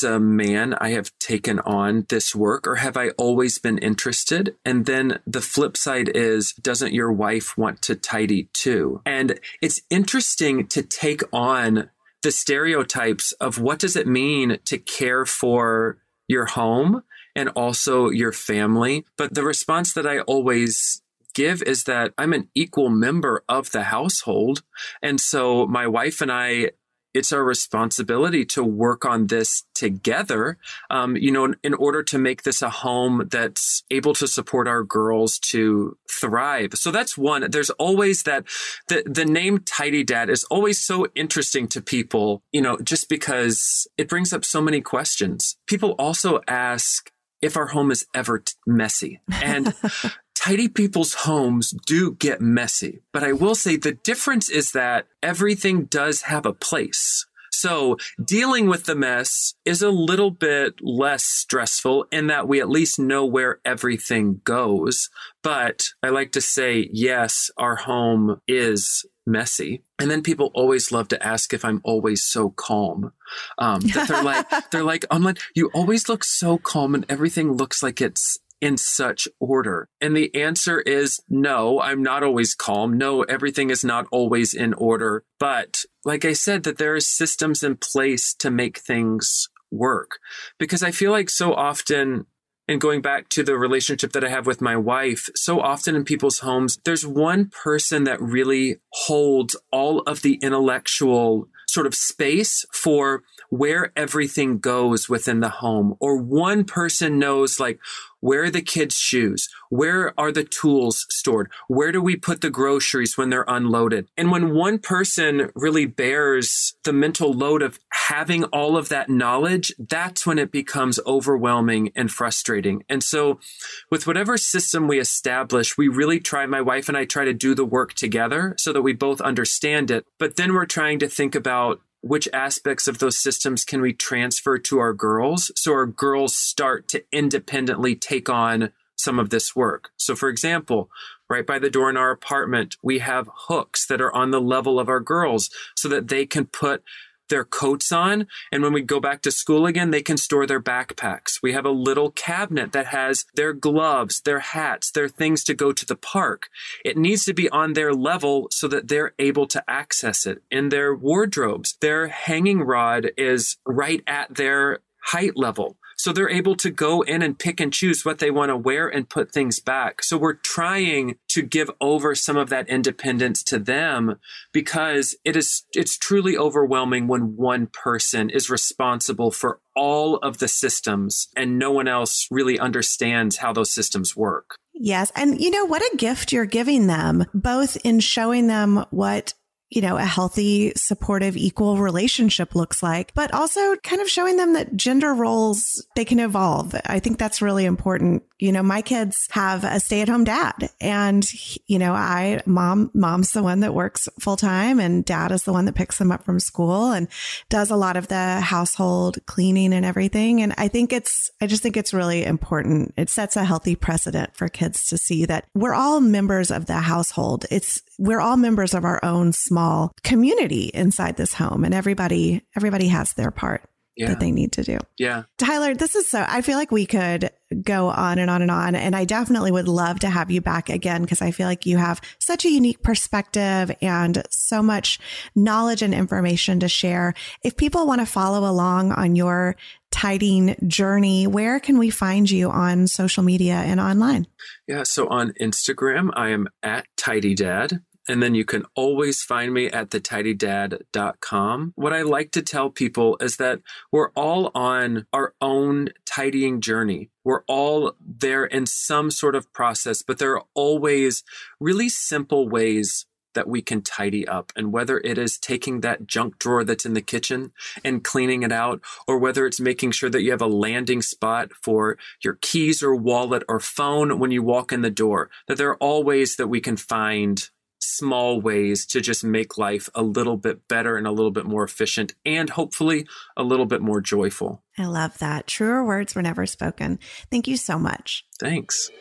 man, I have taken on this work, or have I always been interested? And then the flip side is, doesn't your wife want to tidy too? And it's interesting to take on the stereotypes of what does it mean to care for your home and also your family. But the response that I always give is that I'm an equal member of the household. And so my wife and I, it's our responsibility to work on this together, um, you know, in, in order to make this a home that's able to support our girls to thrive. So that's one. There's always that, the, the name Tidy Dad is always so interesting to people, you know, just because it brings up so many questions. People also ask if our home is ever t- messy. And tidy people's homes do get messy, but I will say the difference is that everything does have a place. So dealing with the mess is a little bit less stressful in that we at least know where everything goes. But I like to say, yes, our home is messy. And then people always love to ask if I'm always so calm. Um, that they're like, they're like, I'm like, you always look so calm and everything looks like it's in such order. And the answer is no, I'm not always calm. No, everything is not always in order. But like I said, that there are systems in place to make things work. Because I feel like so often, and going back to the relationship that I have with my wife, so often in people's homes, there's one person that really holds all of the intellectual sort of space for where everything goes within the home. Or one person knows like, where are the kids' shoes? Where are the tools stored? Where do we put the groceries when they're unloaded? And when one person really bears the mental load of having all of that knowledge, that's when it becomes overwhelming and frustrating. And so with whatever system we establish, we really try, my wife and I try to do the work together so that we both understand it. But then we're trying to think about which aspects of those systems can we transfer to our girls so our girls start to independently take on some of this work. So for example, right by the door in our apartment, we have hooks that are on the level of our girls so that they can put their coats on. And when we go back to school again, they can store their backpacks. We have a little cabinet that has their gloves, their hats, their things to go to the park. It needs to be on their level so that they're able to access it. In their wardrobes, their hanging rod is right at their height level. So they're able to go in and pick and choose what they want to wear and put things back. So we're trying to give over some of that independence to them because it is, it's truly overwhelming when one person is responsible for all of the systems and no one else really understands how those systems work. Yes. And you know, what a gift you're giving them, both in showing them what you know, a healthy, supportive, equal relationship looks like, but also kind of showing them that gender roles, they can evolve. I think that's really important. You know, my kids have a stay-at-home dad and, you know, I, mom, mom's the one that works full time and dad is the one that picks them up from school and does a lot of the household cleaning and everything. And I think it's, I just think it's really important. It sets a healthy precedent for kids to see that we're all members of the household. It's, we're all members of our own small community inside this home, and everybody, everybody has their part yeah. that they need to do. Yeah. Tyler, this is so, I feel like we could go on and on and on. And I definitely would love to have you back again, because I feel like you have such a unique perspective and so much knowledge and information to share. If people want to follow along on your tidying journey, where can we find you on social media and online? Yeah. So on Instagram, I am at Tidy Dad. And then you can always find me at the tidy dad dot com. What I like to tell people is that we're all on our own tidying journey. We're all there in some sort of process, but there are always really simple ways that we can tidy up. And whether it is taking that junk drawer that's in the kitchen and cleaning it out, or whether it's making sure that you have a landing spot for your keys or wallet or phone when you walk in the door, that there are all ways that we can find small ways to just make life a little bit better and a little bit more efficient and hopefully a little bit more joyful. I love that. Truer words were never spoken. Thank you so much. Thanks.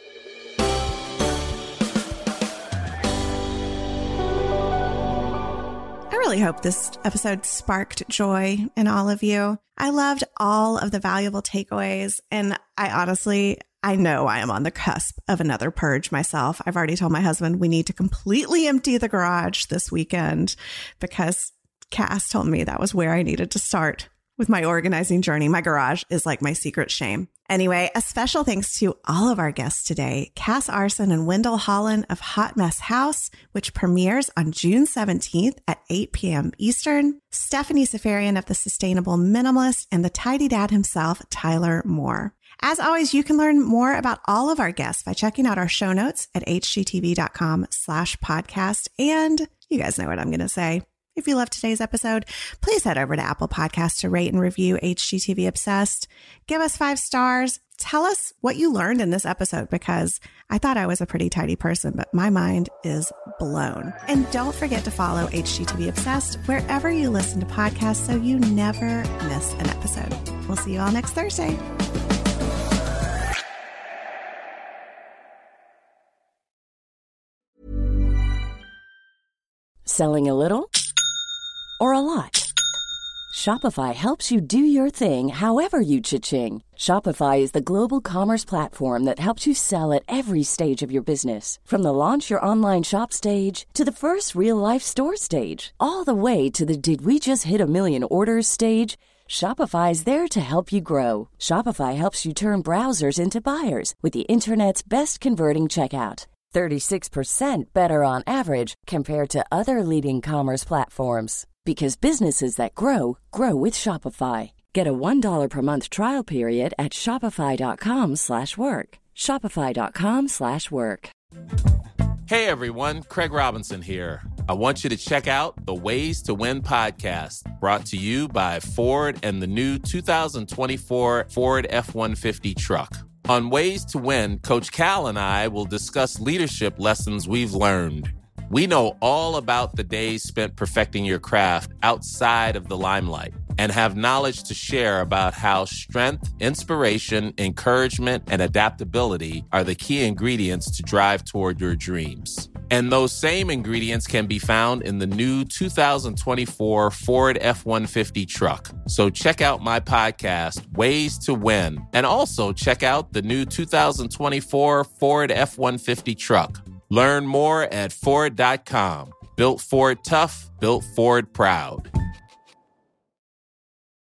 really hope this episode sparked joy in all of you. I loved all of the valuable takeaways, and I honestly, I know I am on the cusp of another purge myself. I've already told my husband we need to completely empty the garage this weekend because Cass told me that was where I needed to start with my organizing journey. My garage is like my secret shame. Anyway, a special thanks to all of our guests today, Cass Arson and Wendell Holland of Hot Mess House, which premieres on June seventeenth at eight p.m. Eastern, Stephanie Safarian of The Sustainable Minimalist, and the Tidy Dad himself, Tyler Moore. As always, you can learn more about all of our guests by checking out our show notes at hgtv.com slash podcast. And you guys know what I'm going to say. If you loved today's episode, please head over to Apple Podcasts to rate and review H G T V Obsessed. Give us five stars. Tell us what you learned in this episode, because I thought I was a pretty tidy person, but my mind is blown. And don't forget to follow H G T V Obsessed wherever you listen to podcasts so you never miss an episode. We'll see you all next Thursday. Selling a little or a lot? Shopify helps you do your thing however you cha-ching. Shopify is the global commerce platform that helps you sell at every stage of your business. From the launch your online shop stage to the first real-life store stage, all the way to the did we just hit a million orders stage. Shopify is there to help you grow. Shopify helps you turn browsers into buyers with the internet's best converting checkout. thirty-six percent better on average compared to other leading commerce platforms. Because businesses that grow, grow with Shopify. Get a one dollar per month trial period at shopify.com slash work. Shopify.com slash work. Hey everyone, Craig Robinson here. I want you to check out the Ways to Win podcast, brought to you by Ford and the new two thousand twenty-four Ford F one fifty truck. On Ways to Win, Coach Cal and I will discuss leadership lessons we've learned. We know all about the days spent perfecting your craft outside of the limelight and have knowledge to share about how strength, inspiration, encouragement, and adaptability are the key ingredients to drive toward your dreams. And those same ingredients can be found in the new two thousand twenty-four Ford F one fifty truck. So check out my podcast, Ways to Win, and also check out the new two thousand twenty-four Ford F one fifty truck. Learn more at Ford dot com. Built Ford tough, built Ford proud.